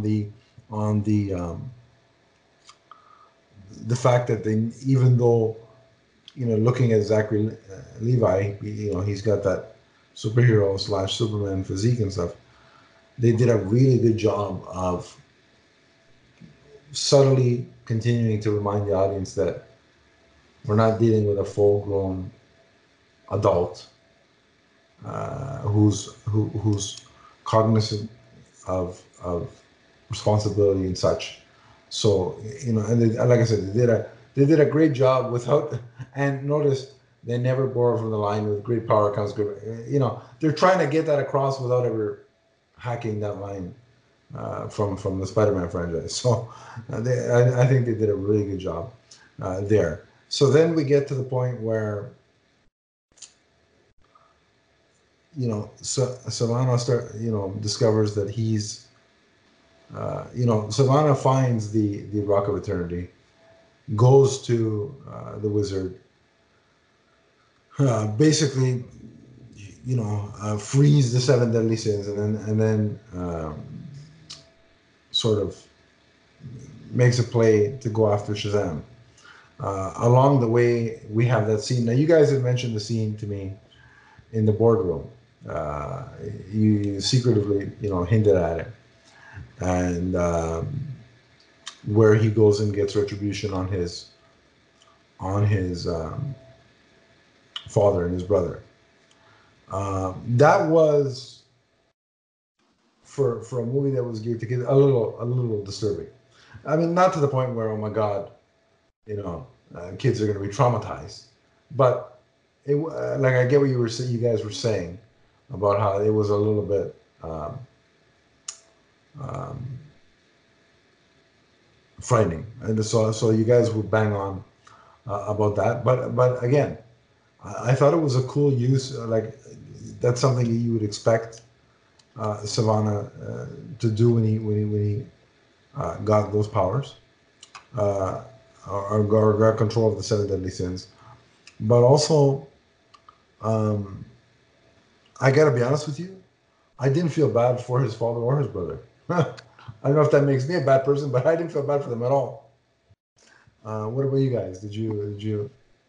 A: the fact that they, even though, looking at Zachary Levi, he's got that superhero / Superman physique and stuff. They did a really good job of subtly continuing to remind the audience that we're not dealing with a full-grown adult who's cognizant of responsibility and such. So, and like I said, they did a great job without. And notice they never borrow from the line, with great power comes great. They're trying to get that across without ever hacking that line from the Spider-Man franchise. So I think they did a really good job there. So then we get to the point where, Savannah discovers that he's, Savannah finds the Rock of Eternity, goes to the wizard, basically, frees the 7 deadly sins, and then sort of makes a play to go after Shazam. Along the way, we have that scene. Now, you guys had mentioned the scene to me in the boardroom. You secretively, hinted at it, and where he goes and gets retribution on his father and his brother. That was for a movie that was geared to kids a little disturbing. I mean, not to the point where, oh my God, kids are going to be traumatized, but like I get what you guys were saying about how it was a little bit um, frightening, and so you guys would bang on about that. But again, I thought it was a cool use. Like that's something that you would expect Savannah to do when he got those powers, or got control of the seven deadly sins. But also, I got to be honest with you, I didn't feel bad for his father or his brother. I don't know if that makes me a bad person, but I didn't feel bad for them at all. What about you guys? Did you?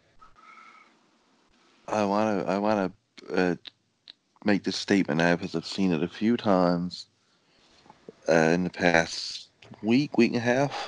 B: I want to make this statement now because I've seen it a few times in the past week and a half.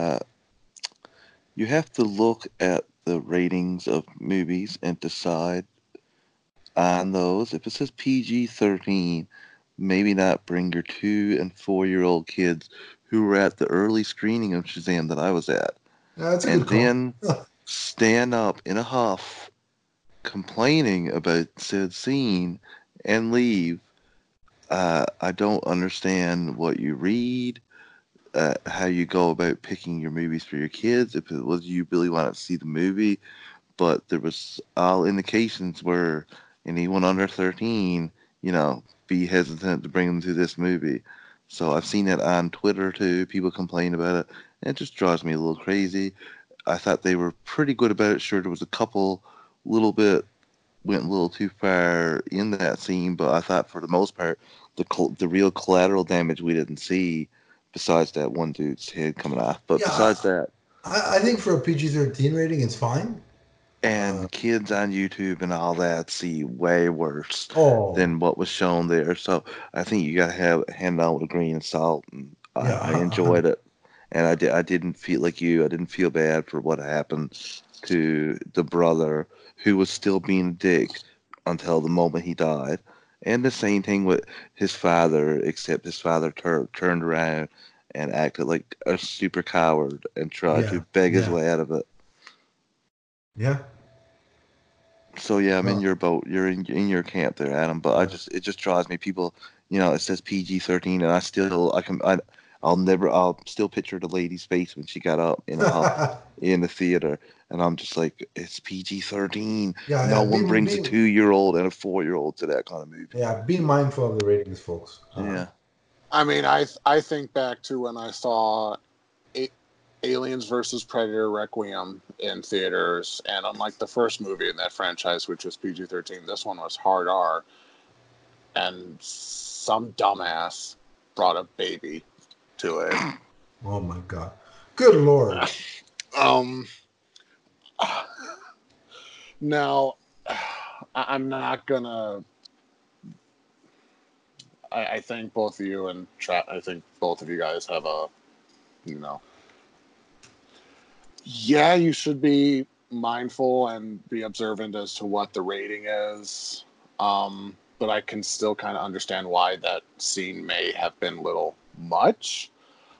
B: You have to look at the ratings of movies and decide on those. If it says PG-13, maybe not bring your 2 and 4-year-old kids who were at the early screening of Shazam that I was at.
A: That's a
B: and
A: good call.
B: Then stand up in a huff complaining about said scene and leave. I don't understand what you read, how you go about picking your movies for your kids, if it was you really wanted to see the movie, but there was all indications where anyone under 13, be hesitant to bring them to this movie. So I've seen it on Twitter too. People complain about it. And it just drives me a little crazy. I thought they were pretty good about it. Sure, there was a couple little bit went a little too far in that scene, but I thought for the most part, the real collateral damage we didn't see, besides that one dude's head coming off. But
A: Yeah,
B: besides that,
A: I think for a PG-13 rating, it's fine.
B: and kids on YouTube and all that see way worse
A: Oh,
B: than what was shown there. So I think you got to have hand out with a grain of salt. And
A: yeah,
B: I enjoyed it, and I didn't feel like you. I didn't feel bad for what happened to the brother who was still being a dick until the moment he died. And the same thing with his father, except his father turned around and acted like a super coward and tried to beg his way out of it.
A: Yeah.
B: So yeah, I'm in your boat. You're in your camp there, Adam. But it just drives me. People, it says PG-13, and I'll still picture the lady's face when she got up in in the theater, and I'm just like, it's PG-13.
A: Yeah,
B: no one brings a 2-year-old and a 4-year-old to that kind of movie.
A: Yeah, be mindful of the ratings, folks.
B: Yeah.
C: I mean, I think back to when I saw Aliens versus Predator Requiem in theaters, and unlike the first movie in that franchise, which was PG-13, this one was hard R, and some dumbass brought a baby to it.
A: Oh my God. Good Lord.
C: Now, I'm not gonna. I think both of you and I think both of you guys have yeah, you should be mindful and be observant as to what the rating is. But I can still kind of understand why that scene may have been a little much.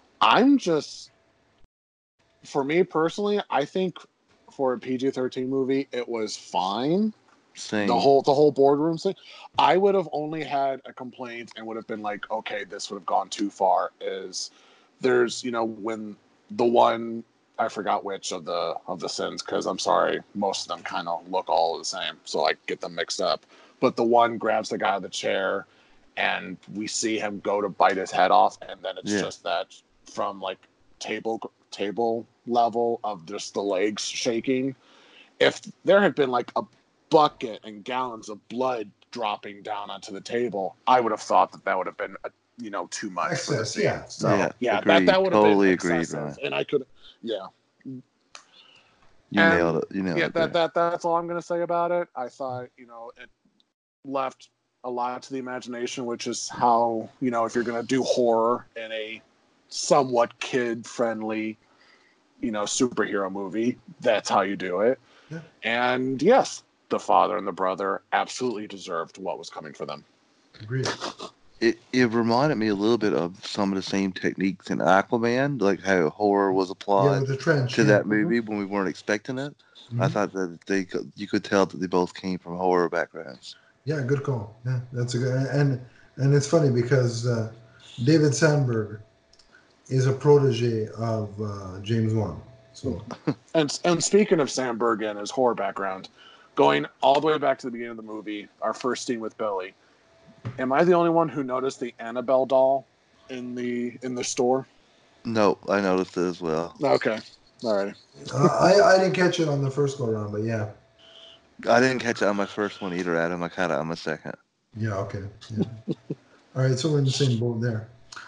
C: For me personally, I think for a PG-13 movie, it was fine.
B: Same.
C: The whole boardroom thing. I would have only had a complaint and would have been like, okay, this would have gone too far. There's when the one, I forgot which of the sins, because I'm sorry, most of them kind of look all the same, so I get them mixed up. But the one grabs the guy out of the chair, and we see him go to bite his head off, and then it's just that from like table level of just the legs shaking. If there had been like a bucket and gallons of blood dropping down onto the table, I would have thought that would have been too much for the scene.
A: Yeah.
C: So
B: that
C: would
B: totally
C: have been excessive,
B: agreed, Ryan.
C: and I could
B: You nailed it.
C: That's all I'm going to say about it. I thought it left a lot to the imagination, which is how if you're going to do horror in a somewhat kid friendly superhero movie, that's how you do it. And yes, the father and the brother absolutely deserved what was coming for them.
A: Agreed.
B: It reminded me a little bit of some of the same techniques in Aquaman, like how horror was
A: Yeah,
B: applied
A: with the trench.
B: to
A: Yeah.
B: that movie when we weren't expecting it. I
A: Mhm.
B: thought that you could tell that they both came from horror backgrounds.
A: Yeah, good call. Yeah, that's a good. And it's funny because David Sandberg is a protege of James Wan. So
C: And speaking of Sandberg and his horror background, going all the way back to the beginning of the movie, our first scene with Billy. Am I the only one who noticed the Annabelle doll in the store?
B: No, I noticed it as well.
C: Okay, all right.
A: I didn't catch it on the first go around, but yeah.
B: I didn't catch it on my first one either, Adam. I caught it on my second.
A: Yeah, okay. Yeah. All right, so we're in the same boat there.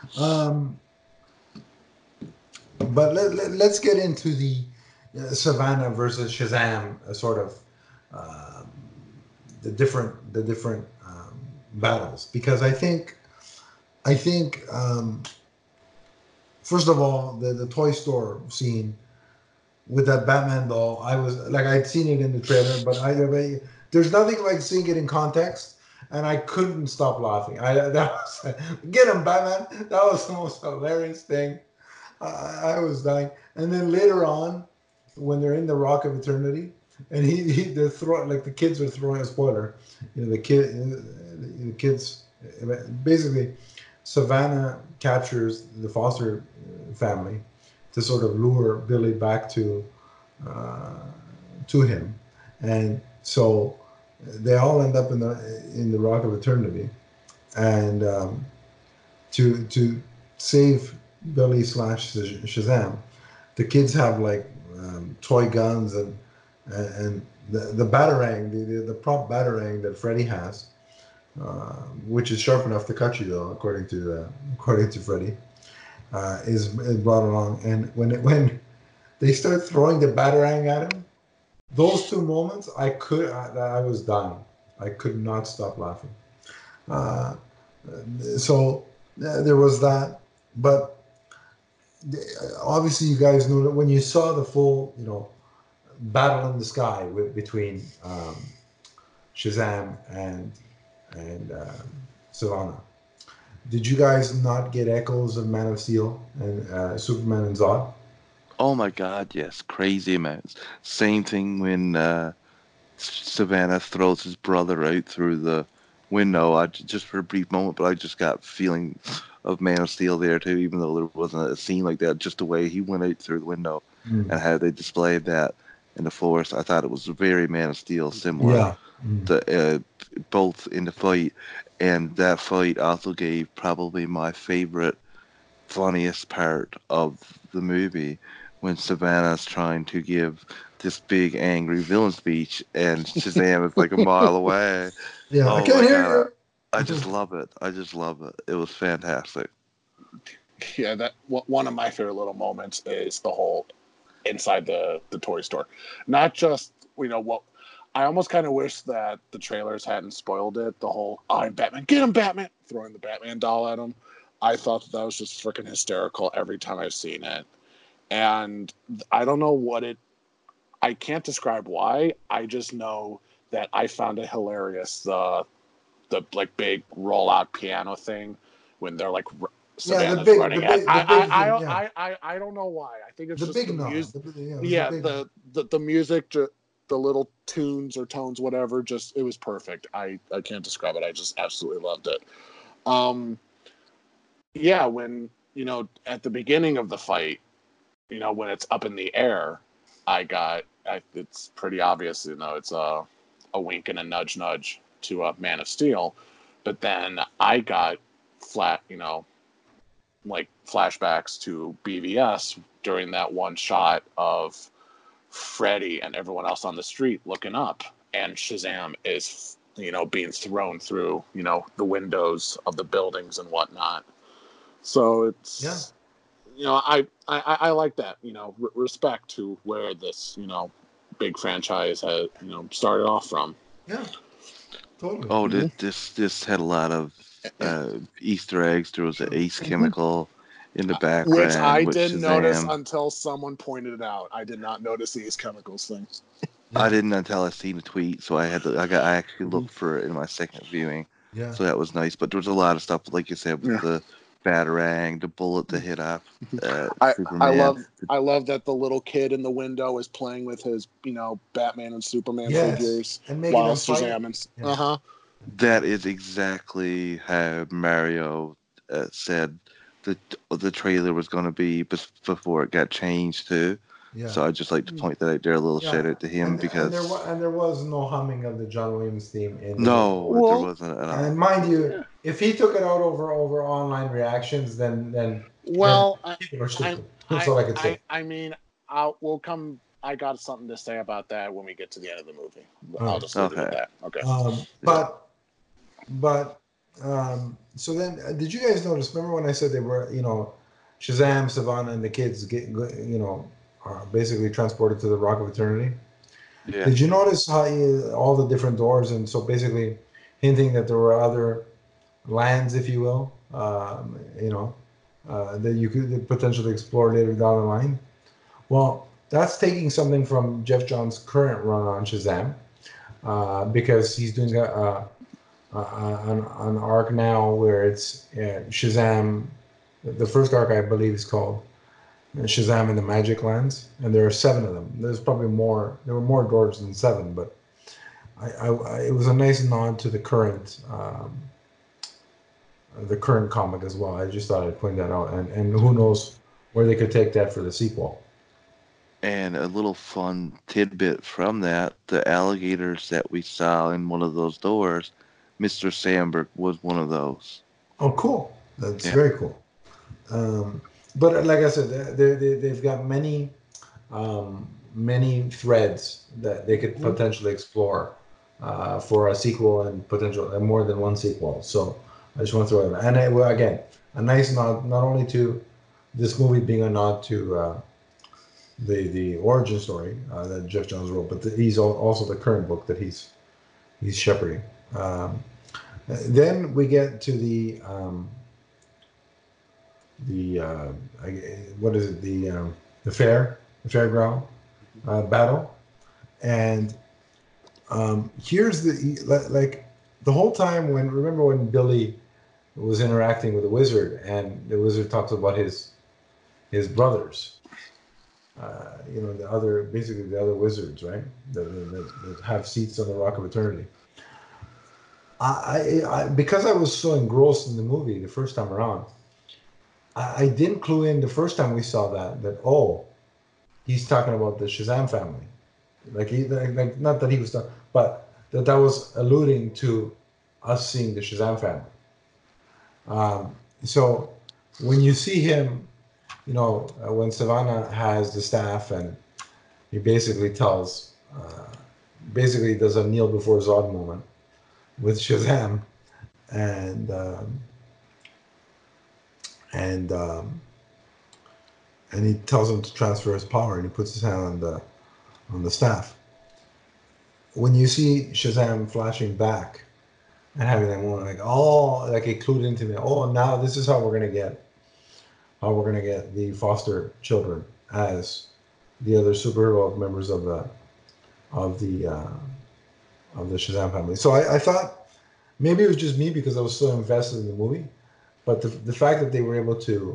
A: But let's get into the Savannah versus Shazam sort of um, the different battles, because I think first of all the toy store scene with that Batman doll, I was like, I'd seen it in the trailer, but there's nothing like seeing it in context, and I couldn't stop laughing. That was get him, Batman. That was the most hilarious thing. I was dying. And then later on, when they're in the Rock of Eternity, and they're throwing, like, the kids are throwing a spoiler. The kids basically, Savannah captures the Foster family to sort of lure Billy back uh, to him, and so they all end up in the Rock of Eternity, and to save Billy slash Shazam, the kids have like toy guns and the batarang, the prop batarang that Freddy has, which is sharp enough to cut you, though, according to Freddy, is brought along. And when they start throwing the batarang at him, those two moments, I was dying. I could not stop laughing. Uh, so there was that, but obviously you guys know that when you saw the full, battle in the sky between Shazam and Savannah. Did you guys not get echoes of Man of Steel and Superman and Zod?
B: Oh my God, yes, crazy amounts. Same thing when Savannah throws his brother out through the window. Just for a brief moment, but I just got feeling of Man of Steel there too, even though there wasn't a scene like that. Just the way he went out through the window and how they displayed that in the forest, I thought it was very Man of Steel similar.
A: Yeah.
B: Both in the fight, and that fight also gave probably my favorite, funniest part of the movie when Savannah's trying to give this big angry villain speech and Shazam is like a mile away.
A: Yeah, I
B: Oh
A: can't
B: my
A: hear
B: God,
A: you.
B: I just love it. I just love it. It was fantastic.
C: Yeah, that one of my favorite little moments is the whole inside the toy store. Not just what I almost kind of wish that the trailers hadn't spoiled it. The whole "I'm Batman, get him, Batman!" throwing the Batman doll at him. I thought that was just freaking hysterical every time I've seen it, and I don't know what it. I can't describe why. I just know that I found it hilarious. The like big rollout piano thing when they're like
A: Yeah,
C: Savannah's running at.
A: the big thing. Yeah,
C: I don't know why. I think it's
A: the
C: just
A: big
C: the
A: nod.
C: music.
A: Yeah, it was
C: Yeah,
A: the big.
C: the music, the little tunes or tones, whatever. Just it was perfect. I can't describe it. I just absolutely loved it. Yeah, when at the beginning of the fight, when it's up in the air, it's pretty obvious. It's a wink and a nudge, nudge to Man of Steel, but then I got like flashbacks to BVS during that one shot of Freddy and everyone else on the street looking up, and Shazam is being thrown through the windows of the buildings and whatnot. So it's I like that respect to where this big franchise has started off from.
A: Yeah, totally.
B: Oh,
C: Mhm.
B: this had a lot of Easter eggs. There was an Ace Chemical in the
C: Which
B: background
C: I
B: with
C: didn't notice
B: Shazam.
C: until someone pointed it out. I did not notice these chemicals thing.
B: I didn't until I seen the tweet, so I actually
C: Mhm.
B: looked for it in my second viewing,
A: Yeah.
B: so that was nice. But there was a lot of stuff, like you said, with
C: Yeah.
B: the batarang, the bullet that hit off
C: I
B: Superman.
C: love that the little kid in the window is playing with his Batman and Superman
A: Yes.
C: figures
A: And making
C: while
A: them fight.
C: Shazam and
A: Yeah.
B: That is exactly how Mario said the trailer was going to be before it got changed too.
A: Yeah.
B: So I'd just like to point that out there, a little shout out to him, because
A: and there was no humming of the John Williams theme in the
B: no, there
C: Well,
B: wasn't at all.
A: And mind you, if he took it out over online reactions, then
C: well,
A: people are stupid. That's all I could say.
C: I mean, we'll come. I got something to say about that when we get to the end of the movie. I'll just leave it at
B: Okay.
C: that. Okay.
A: But so then, did you guys notice? Remember when I said they were, Shazam, Savannah, and the kids are basically transported to the Rock of Eternity?
B: Yeah.
A: Did you notice how all the different doors, and so basically hinting that there were other lands, if you will, that you could potentially explore later down the line? Well, that's taking something from Jeff Johns' current run on Shazam, because he's doing an arc now where it's Shazam. The first arc, I believe, is called Shazam in the Magic Lands, and there are 7 of them. There's probably more. There were more doors than 7, but it was a nice nod to the current comic as well. I just thought I'd point that out, and who knows where they could take that for the sequel.
B: And a little fun tidbit from that: the alligators that we saw in one of those doors, Mr. Sandberg was one of those.
A: Oh, cool! That's very cool. But like I said, they've got many threads that they could potentially explore for a sequel, and more than one sequel. So I just want to throw it. And again, a nice nod, not only to this movie being a nod to the origin story that Jeff Johns wrote, but he's also the current book that he's shepherding. Then we get to the what is it, the fairground battle, and here's the whole time remember when Billy was interacting with the wizard, and the wizard talks about his brothers, the other wizards, right, that have seats on the Rock of Eternity. I because I was so engrossed in the movie the first time around, I didn't clue in the first time we saw that he's talking about the Shazam family, not that he was talking, but that was alluding to us seeing the Shazam family. So when you see him, when Savannah has the staff, and he basically does a kneel before Zod moment with Shazam, and he tells him to transfer his power, and he puts his hand on the staff. When you see Shazam flashing back and having that moment, it clued into me. Oh, now this is how we're gonna get the foster children as the other superhero members of the Shazam family. So I thought maybe it was just me because I was so invested in the movie, but the fact that they were able to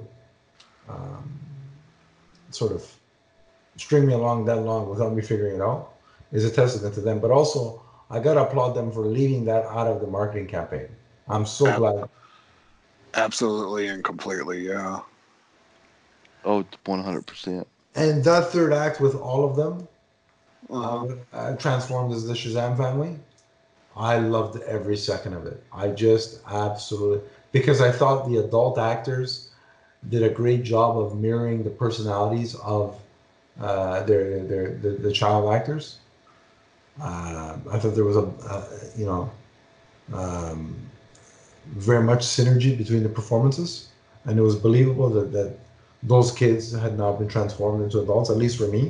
A: sort of string me along that long without me figuring it out is a testament to them. But also, I gotta applaud them for leaving that out of the marketing campaign. I'm so glad.
C: Absolutely and completely, yeah.
B: Oh, 100%.
A: And that third act with all of them transformed as the Shazam family, I loved every second of it. I just absolutely, because I thought the adult actors did a great job of mirroring the personalities of the child actors. I thought there was very much synergy between the performances, and it was believable that those kids had now been transformed into adults, at least for me.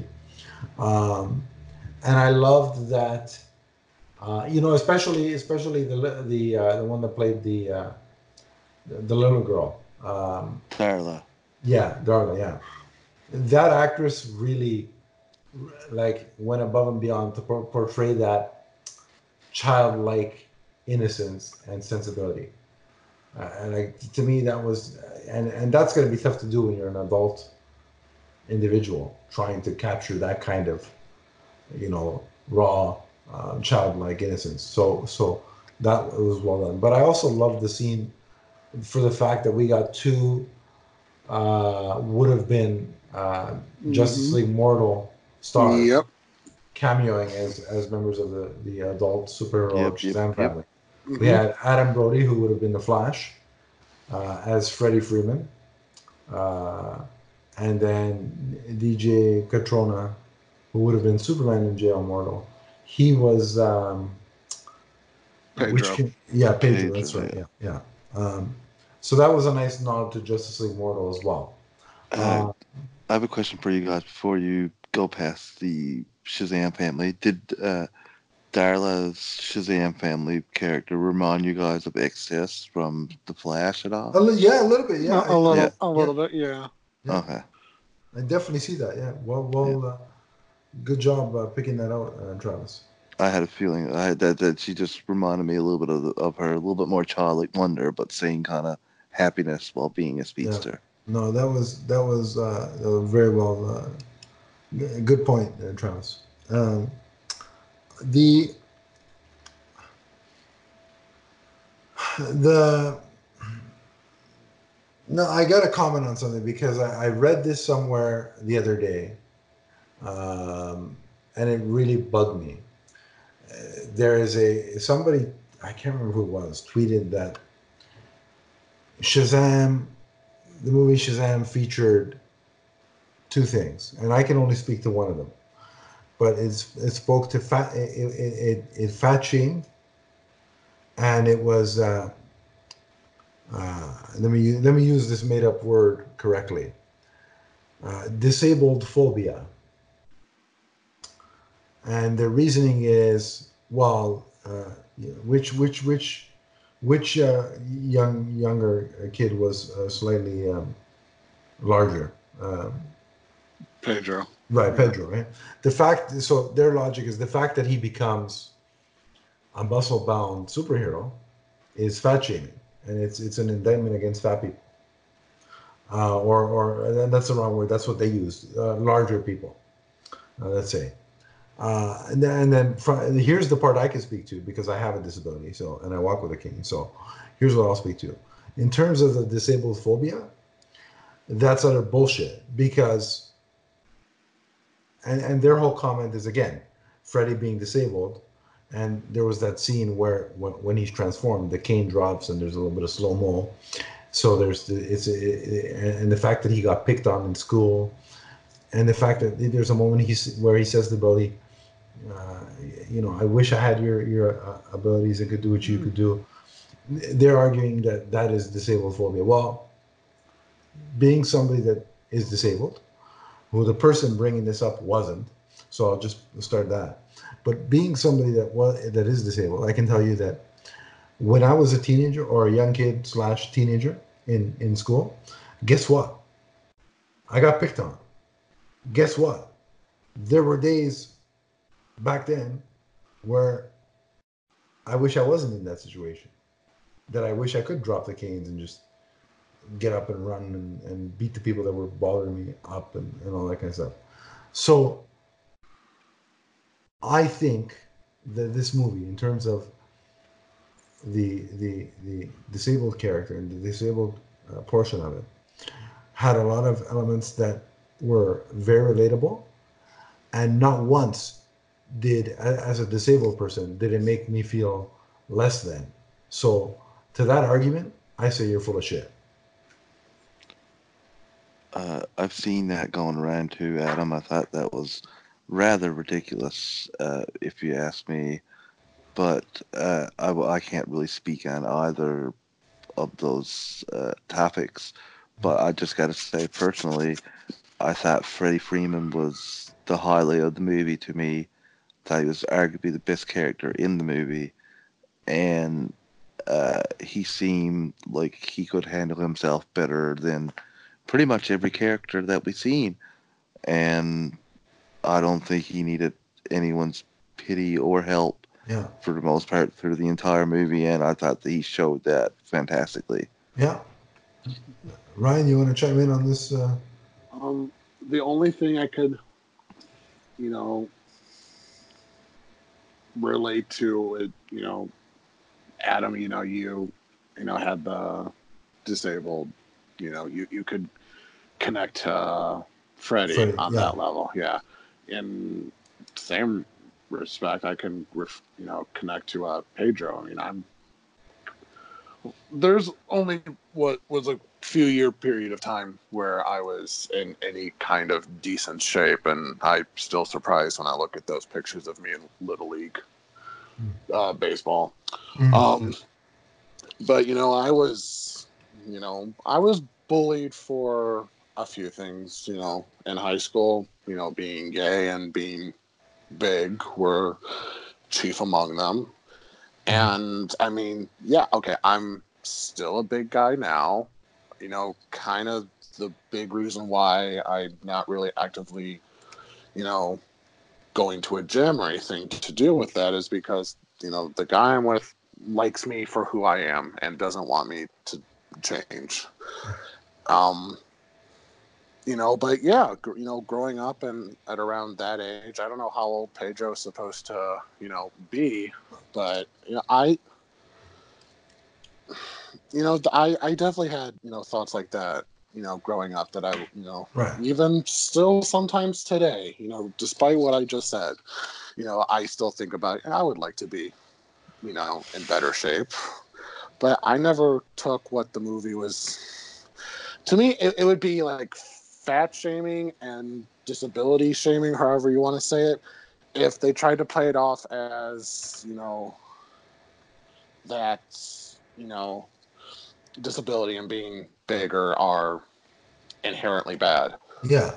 A: And I loved that, especially the one that played the little girl.
B: Darla.
A: Yeah, Darla. Yeah, that actress really like went above and beyond to portray that childlike innocence and sensibility. And to me, that was, and that's going to be tough to do when you're an adult individual trying to capture that kind of, raw, childlike innocence. So that was well done. But I also loved the scene for the fact that we got two would have been Justice League Mortal stars
C: Yep.
A: cameoing as members of the adult superhero Shazam
B: Yep.
A: family. We had Adam Brody, who would have been the Flash, as Freddie Freeman, and then DJ Catrona, who would have been Superman in J.L. Mortal. He was
C: Pedro.
A: Pedro. That's right. Yeah. So that was a nice nod to Justice League Mortal as well.
B: I have a question for you guys before you go past the Shazam family. Did Darla's Shazam family character remind you guys of Excess from The Flash at all?
A: A little bit. Yeah,
C: A little bit. Yeah.
B: Okay.
A: I definitely see that. Yeah. Well. Good job picking that out, Travis.
B: I had a feeling that she just reminded me a little bit of her, a little bit more childlike wonder, but same kind of happiness while being a speedster.
A: Yeah. No, that was very well. Good point, Travis. The no, I got to comment on something because I read this somewhere the other day, and it really bugged me. There is somebody, I can't remember who it was, tweeted that Shazam, the movie Shazam featured two things, and I can only speak to one of them. But it spoke to it fat shamed, and it was let me use this made up word correctly. Disabled phobia, and the reasoning is which younger kid was slightly larger.
C: Pedro.
A: Right, Pedro. Right. So their logic is the fact that he becomes a muscle-bound superhero is fat shaming, and it's an indictment against fat people. Or that's the wrong word. That's what they use. Larger people, let's say. And then here's the part I can speak to because I have a disability. So and I walk with a cane. So here's what I'll speak to. In terms of the disabled phobia, that's utter bullshit because. And their whole comment is again, Freddy being disabled, and there was that scene where when he's transformed, the cane drops and there's a little bit of slow mo. So and the fact that he got picked on in school, and the fact that there's a moment where he says to Billy, I wish I had your abilities and could do what you could do. They're arguing that is disabled phobia. Well, being somebody that is disabled, who the person bringing this up wasn't, so I'll just start that. But being somebody that is disabled, I can tell you that when I was a teenager or a young kid / teenager in school, guess what? I got picked on. Guess what? There were days back then where I wish I wasn't in that situation. That I wish I could drop the canes and just get up and run and beat the people that were bothering me up and all that kind of stuff. So I think that this movie, in terms of the disabled character and the disabled portion of it, had a lot of elements that were very relatable, and not once as a disabled person, did it make me feel less than. So to that argument, I say you're full of shit.
B: I've seen that going around too, Adam. I thought that was rather ridiculous, if you ask me. But I can't really speak on either of those topics. But I just got to say, personally, I thought Freddie Freeman was the highlight of the movie to me. Thought he was arguably the best character in the movie, and he seemed like he could handle himself better than pretty much every character that we've seen. And I don't think he needed anyone's pity or help
A: Yeah.
B: for the most part through the entire movie, and I thought that he showed that fantastically.
A: Yeah. Ryan, you want to chime in on this?
C: The only thing I could, you know, relate to it, Adam, had the disabled, you could connect to Freddie on
A: yeah.
C: that level. Yeah. In same respect, I can, connect to Pedro. I mean, there's only what was a few year period of time where I was in any kind of decent shape, and I'm still surprised when I look at those pictures of me in Little League baseball. But I was bullied for a few things, in high school, being gay and being big were chief among them. And I mean, yeah, okay, I'm still a big guy now. Kind of the big reason why I'm not really actively, going to a gym or anything to deal with that is because, the guy I'm with likes me for who I am and doesn't want me to change. But yeah, growing up and at around that age, I don't know how old Pedro's supposed to, be, but I definitely had, thoughts like that, growing up that I,
A: right.
C: even still sometimes today, despite what I just said, I still think about, I would like to be, in better shape, but I never took what the movie was. To me, it would be like fat shaming and disability shaming, however you want to say it, if they tried to play it off as, that, disability and being bigger are inherently bad.
A: Yeah.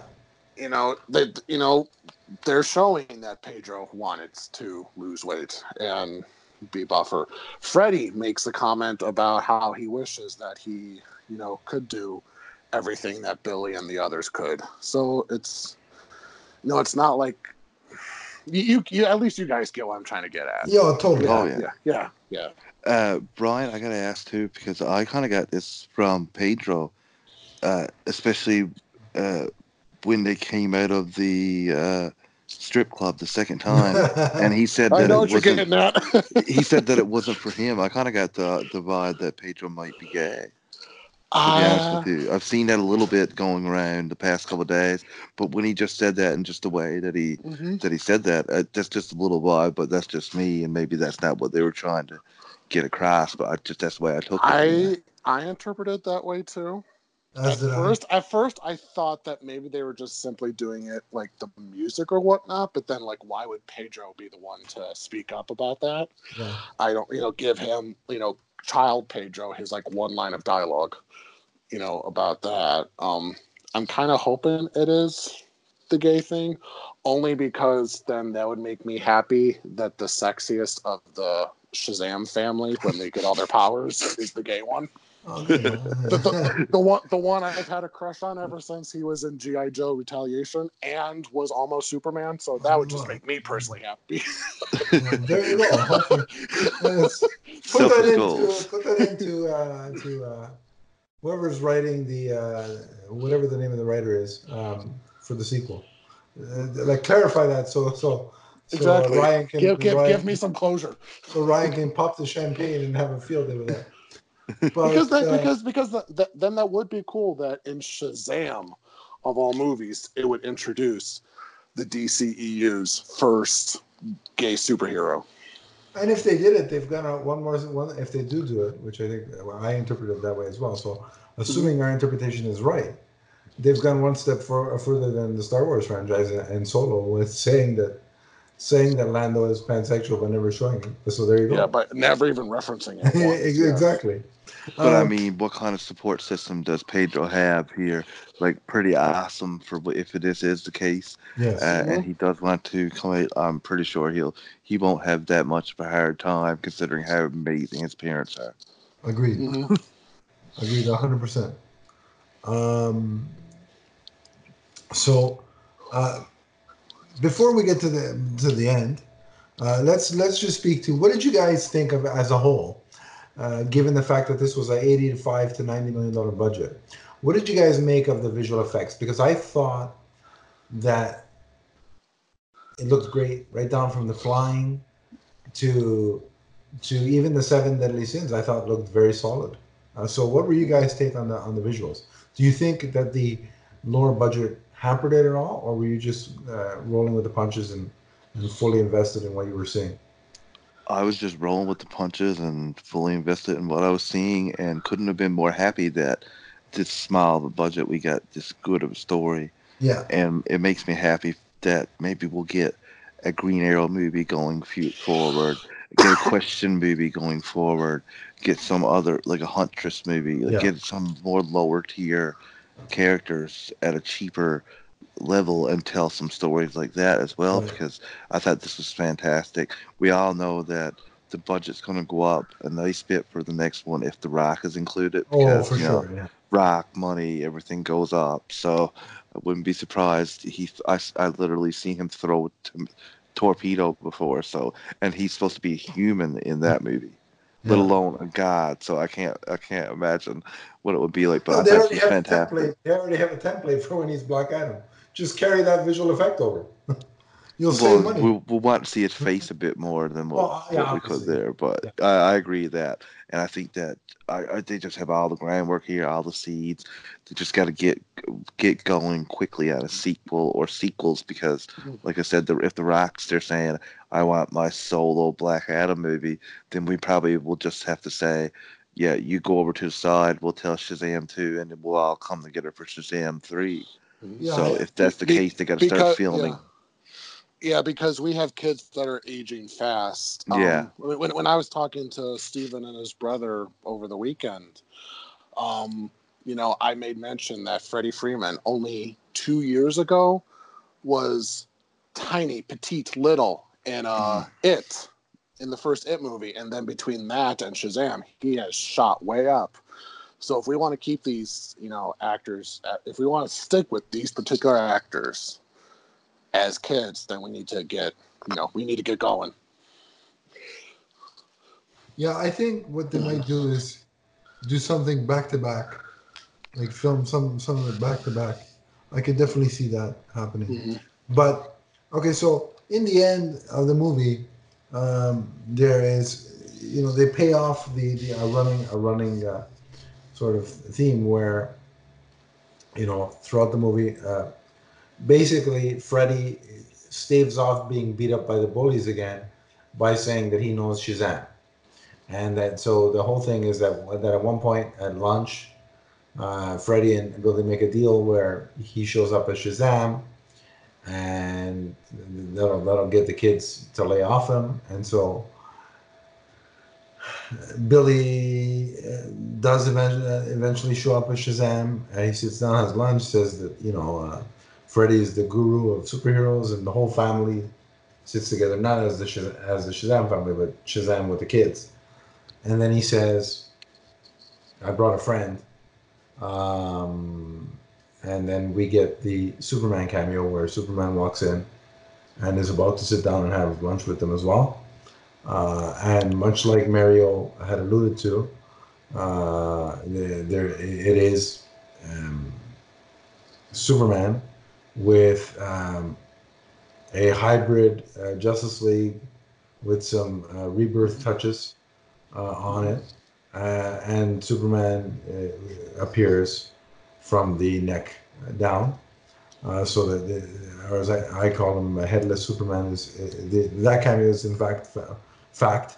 C: They're showing that Pedro wanted to lose weight and be buffer. Freddie makes a comment about how he wishes that he, could do everything that Billy and the others could. So it's, it's not like you at least you guys get what I'm trying to get at.
A: Yeah, totally.
B: Oh, yeah.
C: Yeah.
B: Brian, I gotta ask too, because I kind of got this from Pedro, especially when they came out of the strip club the second time, and he said
C: I
B: that
C: know
B: it
C: what you're
B: wasn't.
C: getting at.
B: He said that it wasn't for him. I kind of got the vibe that Pedro might be gay. To be honest with you, I've seen that a little bit going around the past couple of days. But when he just said that, in just the way that he said that, that's just a little vibe. But that's just me, and maybe that's not what they were trying to get across. But that's the way I took it.
C: I interpreted that way too.
A: As did
C: At first, I thought that maybe they were just simply doing it like the music or whatnot. But then, like, why would Pedro be the one to speak up about that?
A: Yeah.
C: I don't, give him, child Pedro his like one line of dialogue, about that. I'm kind of hoping it is the gay thing, only because then that would make me happy that the sexiest of the Shazam family, when they get all their powers, is the gay one.
A: Okay.
C: The one I've had a crush on ever since he was in G.I. Joe Retaliation and was almost Superman, so that would just make me personally happy.
A: There you go. Hopefully, put that into whoever's writing the whatever the name of the writer is for the sequel. Like clarify that so
C: exactly.
A: Ryan can
C: give me some closure.
A: So Ryan can pop the champagne and have a field day with that. But,
C: because then that would be cool that in Shazam, of all movies, it would introduce the DCEU's first gay superhero.
A: And if they did it, they've got one. If they do it, which I think I interpret it that way as well. So, assuming our interpretation is right, they've gone one step further than the Star Wars franchise and Solo with saying that Lando is pansexual but never showing it. So there you go.
C: Yeah, but never even referencing it. Once.
A: Exactly.
B: But I mean, what kind of support system does Pedro have here? Like, pretty awesome for if this is the case.
A: Yes.
B: And he does want to come out. I'm pretty sure he won't have that much of a hard time considering how amazing his parents are.
A: Agreed. Agreed 100%. before we get to the end, let's just speak to what did you guys think of as a whole, given the fact that this was a $85 to $90 million budget. What did you guys make of the visual effects? Because I thought that it looked great, right down from the flying to even the Seven Deadly Sins. I thought looked very solid. So, what were you guys' take on the visuals? Do you think that the lower budget hampered it at all, or were you just rolling with the punches and fully invested in what you were seeing?
B: I was just rolling with the punches and fully invested in what I was seeing, and couldn't have been more happy that this small of a budget we got this good of a story.
A: Yeah.
B: And it makes me happy that maybe we'll get a Green Arrow movie going forward, get a Question movie going forward, get some other, like a Huntress movie, like
A: Yeah.
B: get some more lower tier characters at a cheaper level and tell some stories like that as well,
A: Right.
B: because I thought this was fantastic. We all know that the budget's going to go up a nice bit for the next one if The Rock is included,
A: Oh,
B: because
A: for sure. Yeah.
B: Rock money, everything goes up. So I wouldn't be surprised. I literally seen him throw torpedo before. So, and he's supposed to be human in that movie, let
A: Yeah.
B: alone a god. So I can't imagine what it would be like. But
A: No,
B: I
A: they
B: thought
A: already
B: this was
A: have a
B: fantastic.
A: template. They already have a template for when he's Black Adam. Just carry that visual effect over. You'll save
B: Well,
A: money.
B: we'll want to see his face a bit more than
A: Well, yeah,
B: what we could
A: obviously.
B: there, but
A: Yeah.
B: I agree that, and I think that they just have all the groundwork here, all the seeds. They just got to get going quickly on a sequel or sequels, because, like I said, if the Rocks they're saying I want my solo Black Adam movie, then we probably will just have to say, yeah, you go over to the side, we'll tell Shazam 2, and then we'll all come together for Shazam 3.
A: Yeah.
B: So if that's the case, they got to start
C: because
B: filming.
C: yeah, because we have kids that are aging fast.
B: Yeah.
C: When I was talking to Steven and his brother over the weekend, I made mention that Freddie Freeman only 2 years ago was tiny, petite, little in It, in the first It movie, and then between that and Shazam, he has shot way up. So if we want to keep these, actors, if we want to stick with these particular actors as kids, then we need to get going.
A: Yeah, I think what they might do is do something back to back, like film some of it back to back. I could definitely see that happening.
C: Mm-hmm.
A: But okay, so in the end of the movie, there is, they pay off the a running sort of theme where, throughout the movie, basically Freddy staves off being beat up by the bullies again by saying that he knows Shazam. And that, so the whole thing is that at one point at lunch, Freddy and Billy make a deal where he shows up as Shazam, and that'll get the kids to lay off him. And so Billy does eventually show up as Shazam, and he sits down, has lunch, says that Freddy is the guru of superheroes, and the whole family sits together, not as the Shazam family, but Shazam with the kids. And then he says, I brought a friend. And then we get the Superman cameo where Superman walks in and is about to sit down and have lunch with them as well. And much like Mario had alluded to, it is Superman with a hybrid Justice League with some rebirth touches on it, and Superman appears from the neck down, so that, or as I call him, a headless Superman. That cameo is in fact fact,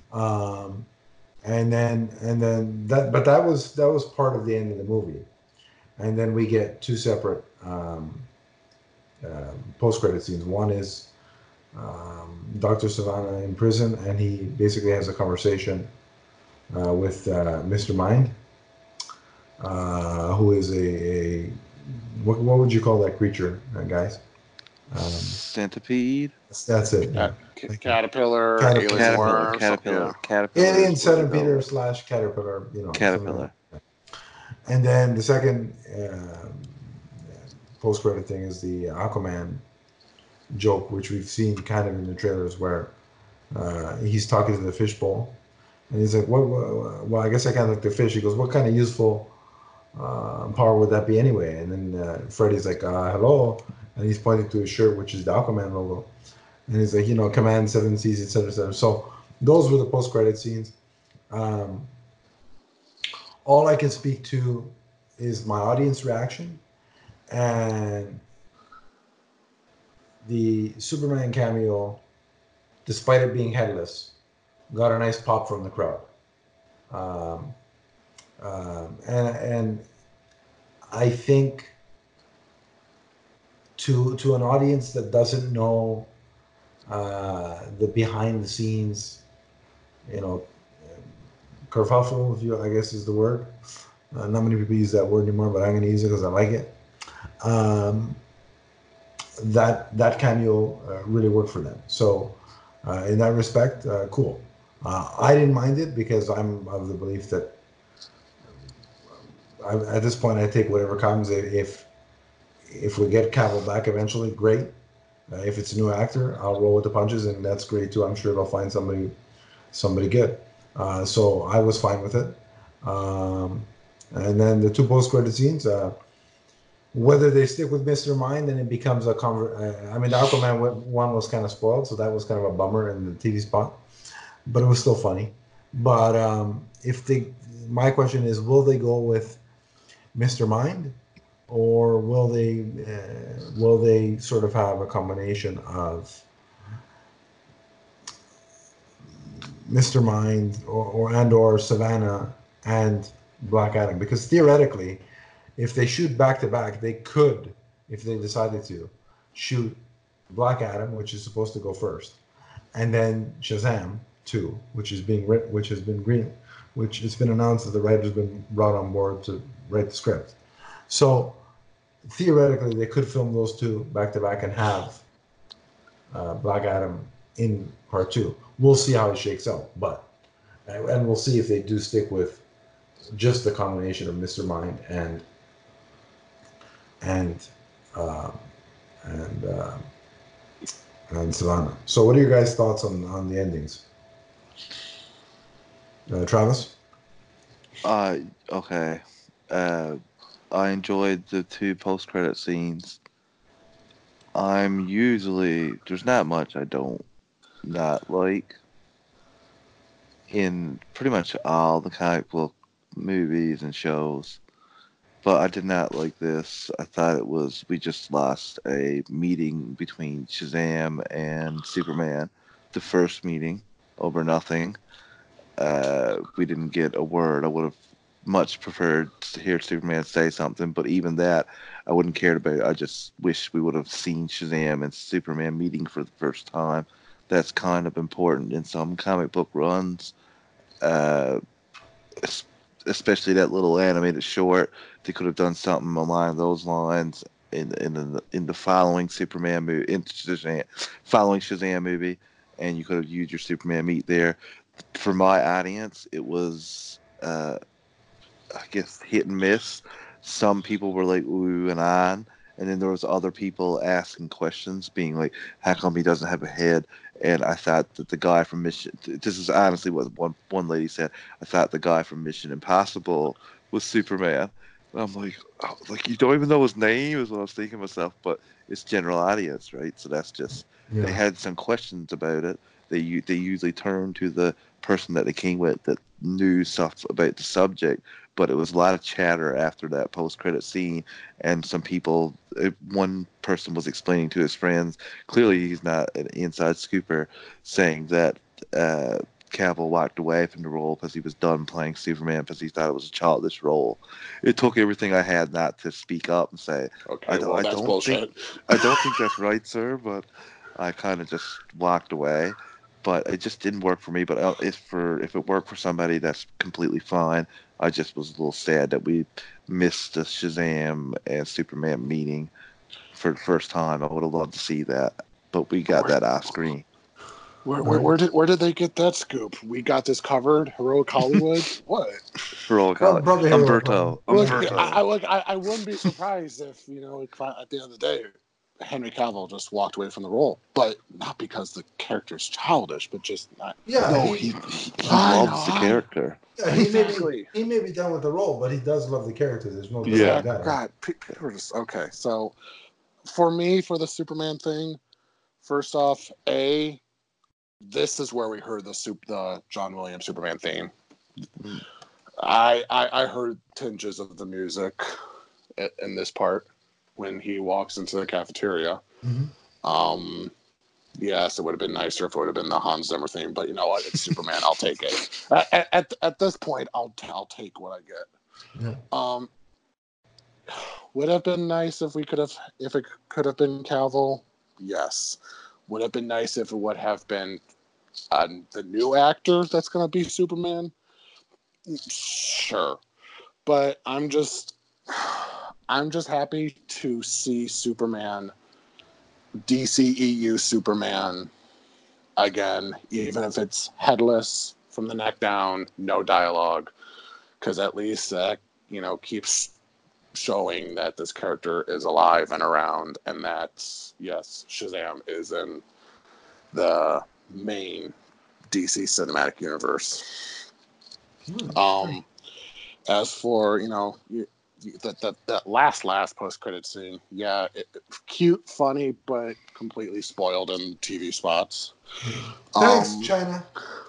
A: and then that was part of the end of the movie, and then we get two separate post-credit scenes. One is Dr. Savannah in prison, and he basically has a conversation with Mr. Mind, who is what would you call that creature, guys?
B: Centipede.
A: That's it. Yeah.
C: Caterpillar, alien worm,
B: caterpillar,
A: alien centipede / caterpillar.
B: Caterpillar.
A: And then the second post-credit thing is the Aquaman joke, which we've seen kind of in the trailers, where he's talking to the fishbowl, and he's like, well, I guess I can't lick the fish. He goes, what kind of useful power would that be anyway? And then Freddy's like, hello, and he's pointing to his shirt, which is the Aquaman logo, and he's like, command 7 seas, etc., etc. So those were the post-credit scenes. All I can speak to is my audience reaction, and the Superman cameo, despite it being headless, got a nice pop from the crowd. And I think to an audience that doesn't know the behind the scenes, kerfuffle, I guess is the word. Not many people use that word anymore, but I'm going to use it because I like it. That cameo really worked for them. So in that respect, cool. I didn't mind it because I'm of the belief that at this point I take whatever comes. If we get Cavill back eventually, great. If it's a new actor, I'll roll with the punches, and that's great too. I'm sure they'll find somebody good. So I was fine with it. And then the 2 post-credit scenes, whether they stick with Mr. Mind and it becomes the Aquaman one was kind of spoiled, so that was kind of a bummer in the TV spot, but it was still funny. But my question is, will they go with Mr. Mind, or will they sort of have a combination of Mr. Mind or Savannah and Black Adam? Because theoretically, if they shoot back to back, they could, if they decided to, shoot Black Adam, which is supposed to go first, and then Shazam 2, which it's been announced that the writer's been brought on board to write the script. So theoretically, they could film those 2 back to back and have Black Adam in part 2. We'll see how it shakes out, and we'll see if they do stick with just the combination of Mr. Mind and Savannah. So, what are your guys' thoughts on the endings? Travis?
B: Okay. I enjoyed the 2 post-credit scenes. There's not much I don't not like in pretty much all the comic book movies and shows, but I did not like this. I thought we just lost a meeting between Shazam and Superman, the first meeting, over nothing. We didn't get a word. I would have much preferred to hear Superman say something, but even that I wouldn't cared about. I just wish we would have seen Shazam and Superman meeting for the first time. That's kind of important in some comic book runs, especially that little animated short. They could have done something along those lines in the following Superman movie, following Shazam movie, and you could have used your Superman meet there. For my audience, it was, I guess, hit and miss. Some people were like ooh and on, and then there was other people asking questions, being like, "How come he doesn't have a head?" And I thought that the guy from Mission, this is honestly what one lady said, I thought the guy from Mission Impossible was Superman. And I'm like, oh, like you don't even know his name is what I was thinking to myself, but it's general audience, right? So that's just, they had some questions about it. They usually turn to the person that they came with that knew stuff about the subject, but it was a lot of chatter after that post-credit scene, and some people, one person was explaining to his friends, clearly he's not an inside scooper, saying that Cavill walked away from the role because he was done playing Superman because he thought it was a childish role. It took everything I had not to speak up and say,
C: okay, that's bullshit.
B: I don't think that's right, sir, but I kind of just walked away. But it just didn't work for me. But if it worked for somebody, that's completely fine. I just was a little sad that we missed the Shazam and Superman meeting for the first time. I would have loved to see that, but we got that off screen.
C: Where did they get that scoop? We got this covered. Heroic Hollywood. What?
B: Heroic Hollywood. Umberto.
C: I wouldn't be surprised if at the end of the day, Henry Cavill just walked away from the role, but not because the character's childish, but just not.
A: Yeah,
C: No,
B: He
C: I
B: loves the
C: know.
B: character.
A: yeah,
C: Exactly.
A: he may be done with the role, but he does love the character. There's no
B: Yeah.
A: denying that.
C: God, people are just okay. So, for me, for the Superman thing, first off, this is where we heard the John Williams Superman theme.
B: Mm.
C: I heard tinges of the music in this part when he walks into the cafeteria.
A: Mm-hmm.
C: Yes, it would have been nicer if it would have been the Hans Zimmer theme, but you know what? It's Superman. I'll take it. At this point, I'll take what I get.
A: Yeah.
C: Would have been nice if it could have been Cavill. Yes. Would have been nice if it would have been the new actor that's going to be Superman. Sure, but I'm just happy to see Superman, DCEU Superman again, even if it's headless from the neck down, no dialogue, because at least that keeps showing that this character is alive and around, and that yes, Shazam is in the main DC cinematic universe. As for that last post credit scene, yeah, cute, funny, but completely spoiled in TV spots.
A: Thanks, China.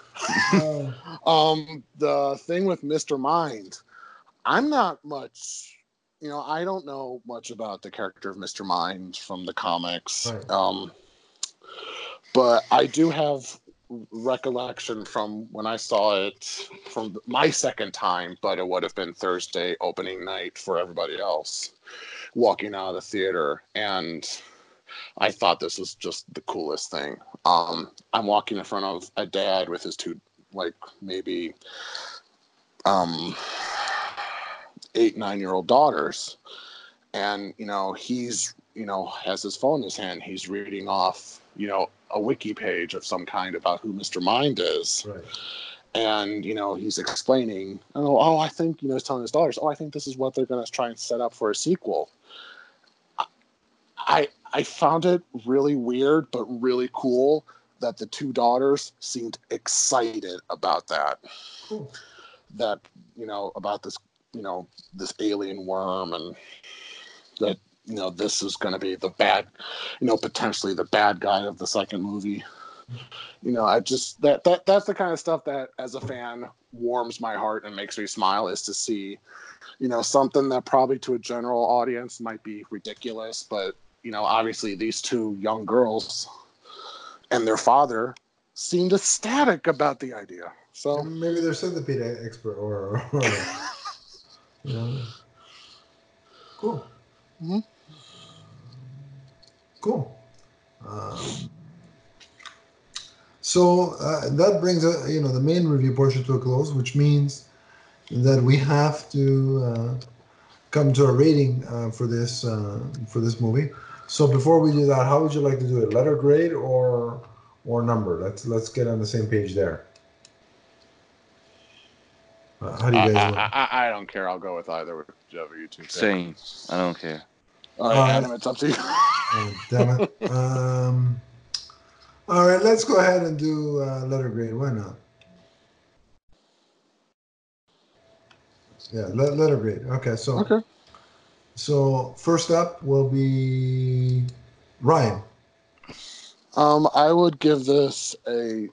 C: The thing with Mr. Mind, I'm not much. I don't know much about the character of Mr. Mind from the comics.
A: Right.
C: But I do have recollection from when I saw it from my second time, but it would have been Thursday opening night for everybody else, walking out of the theater, and I thought this was just the coolest thing. I'm walking in front of a dad with his two, like maybe 8-9-year-old daughters, and he's has his phone in his hand. He's reading off a wiki page of some kind about who Mr. Mind is.
A: Right.
C: And he's explaining, I think he's telling his daughters, I think this is what they're going to try and set up for a sequel. I found it really weird but really cool that the two daughters seemed excited about that.
A: Cool.
C: That about this this alien worm, and that this is going to be the bad, potentially the bad guy of the second movie. I just that's the kind of stuff that as a fan warms my heart and makes me smile, is to see something that probably to a general audience might be ridiculous, but obviously these two young girls and their father seemed ecstatic about the idea. So
A: maybe they're centipede expert or cool.
C: Mm-hmm.
A: Cool. So that brings the main review portion to a close, which means that we have to come to a rating for this movie. So before we do that, how would you like to do it? Letter grade or number? Let's get on the same page there. How do you guys want?
C: I don't care. I'll go with either, whichever you two pick.
B: Same. I don't care.
C: All right, Adam, it's up to you.
A: Oh, damn it. All right, let's go ahead and do letter grade. Why not? Yeah, letter grade. Okay, so first up will be Ryan.
C: I would give this a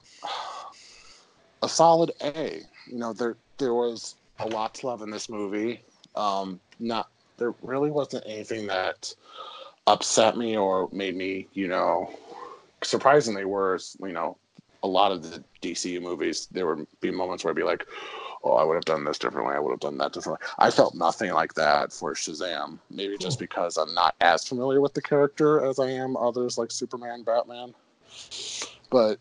C: solid A. There was a lot to love in this movie. There really wasn't anything that upset me or made me, surprisingly, whereas, a lot of the DCU movies, there would be moments where I'd be like, oh, I would have done this differently. I would have done that differently. I felt nothing like that for Shazam. Maybe just because I'm not as familiar with the character as I am others like Superman, Batman. But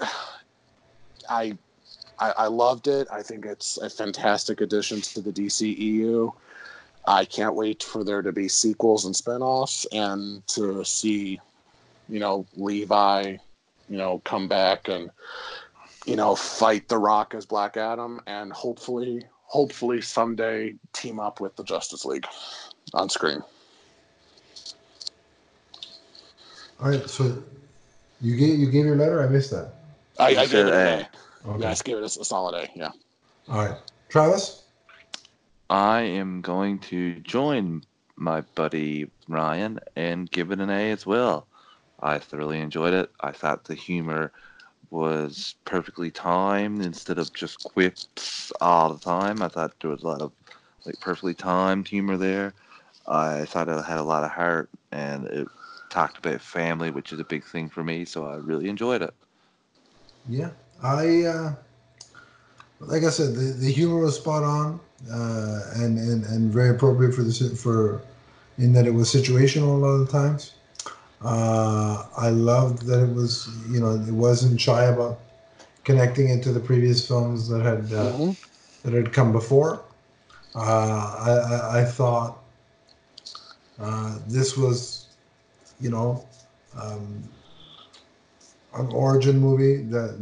C: I loved it. I think it's a fantastic addition to the DCEU. I can't wait for there to be sequels and spinoffs, and to see, Levi, come back and, fight The Rock as Black Adam, and hopefully someday team up with the Justice League on screen.
A: All right. So you gave your letter. I missed that.
C: I
B: You
C: gave
B: said
C: it an
B: A.
C: A. Yeah, I
A: Okay.
C: gave it a solid A. Yeah.
A: All right. Travis.
B: I am going to join my buddy Ryan and give it an A as well. I thoroughly enjoyed it. I thought the humor was perfectly timed instead of just quips all the time. I thought there was a lot of like perfectly timed humor there. I thought it had a lot of heart and it talked about family, which is a big thing for me, so I really enjoyed it.
A: Yeah. I like I said, the humor was spot on, and very appropriate for for in that it was situational a lot of the times. I loved that it was, it wasn't shy about connecting it to the previous films
C: Hmm.
A: that had come before. I thought this was, you know, um, an origin movie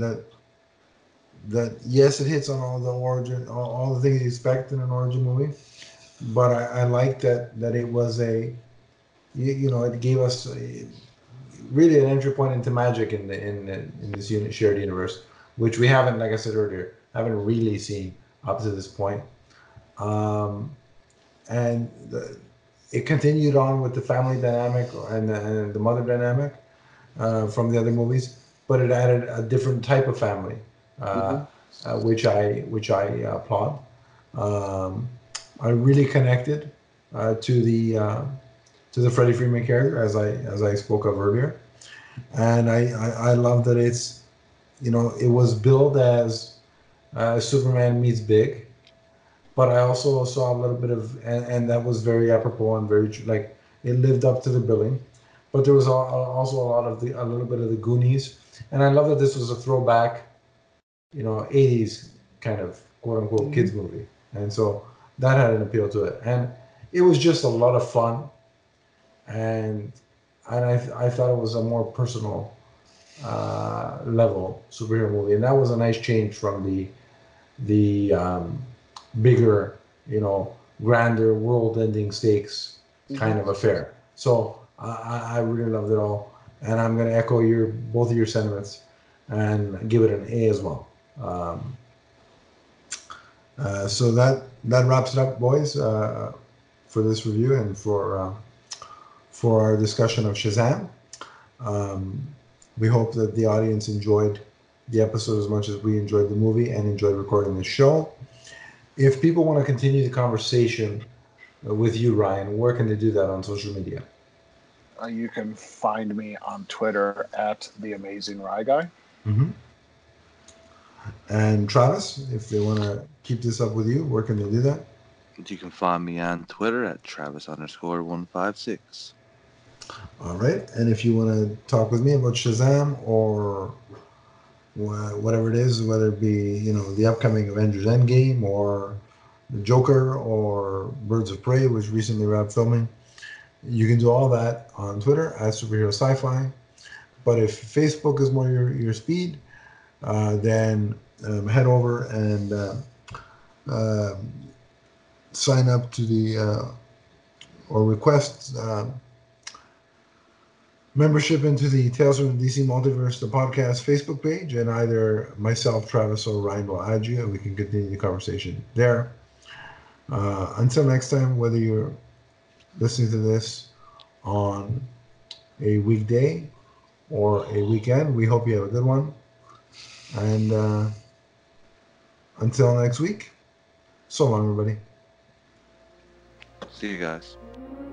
A: that yes, it hits on all the origin, all the things you expect in an origin movie. But I like that it was it gave us really an entry point into magic in this shared universe, which we haven't, like I said earlier, haven't really seen up to this point. Um, and it continued on with the family dynamic and the mother dynamic from the other movies, but it added a different type of family, uh,
C: Hmm.
A: which I applaud. Um, I really connected to the Freddie Freeman character as I spoke of earlier, and I love that it was billed as Superman meets Big, but I also saw a little bit of and that was very apropos and very like it lived up to the billing, but there was also a little bit of the Goonies, and I love that this was a throwback, 80s kind of quote unquote
C: Hmm.
A: kids movie, and so that had an appeal to it, and it was just a lot of fun, and I thought it was a more personal level superhero movie, and that was a nice change from the bigger, grander, world-ending stakes
C: Hmm.
A: kind of affair. So I really loved it all, and I'm going to echo both of your sentiments and give it an A as well. Um, so that wraps it up, boys, for this review and for our discussion of Shazam. Um, we hope that the audience enjoyed the episode as much as we enjoyed the movie and enjoyed recording the show. If people want to continue the conversation with you, Ryan, where can they do that on social media?
C: You can find me on Twitter at the Amazing Rye Guy.
A: Mm-hmm. And Travis, if they want to keep this up with you, where can they do that?
B: You can find me on Twitter at Travis_156.
A: All right. And if you want to talk with me about Shazam or whatever it is, whether it be the upcoming Avengers Endgame or the Joker or Birds of Prey, which recently wrapped filming, you can do all that on Twitter at Superhero Sci-Fi. But if Facebook is more your speed, then head over and uh, sign up to the or request membership into the Tales from the DC Multiverse, the podcast Facebook page, and either myself, Travis, or Ryan will add you, and we can continue the conversation there. Until next time, whether you're listening to this on a weekday or a weekend, we hope you have a good one. And until next week, so long, everybody.
B: See you guys.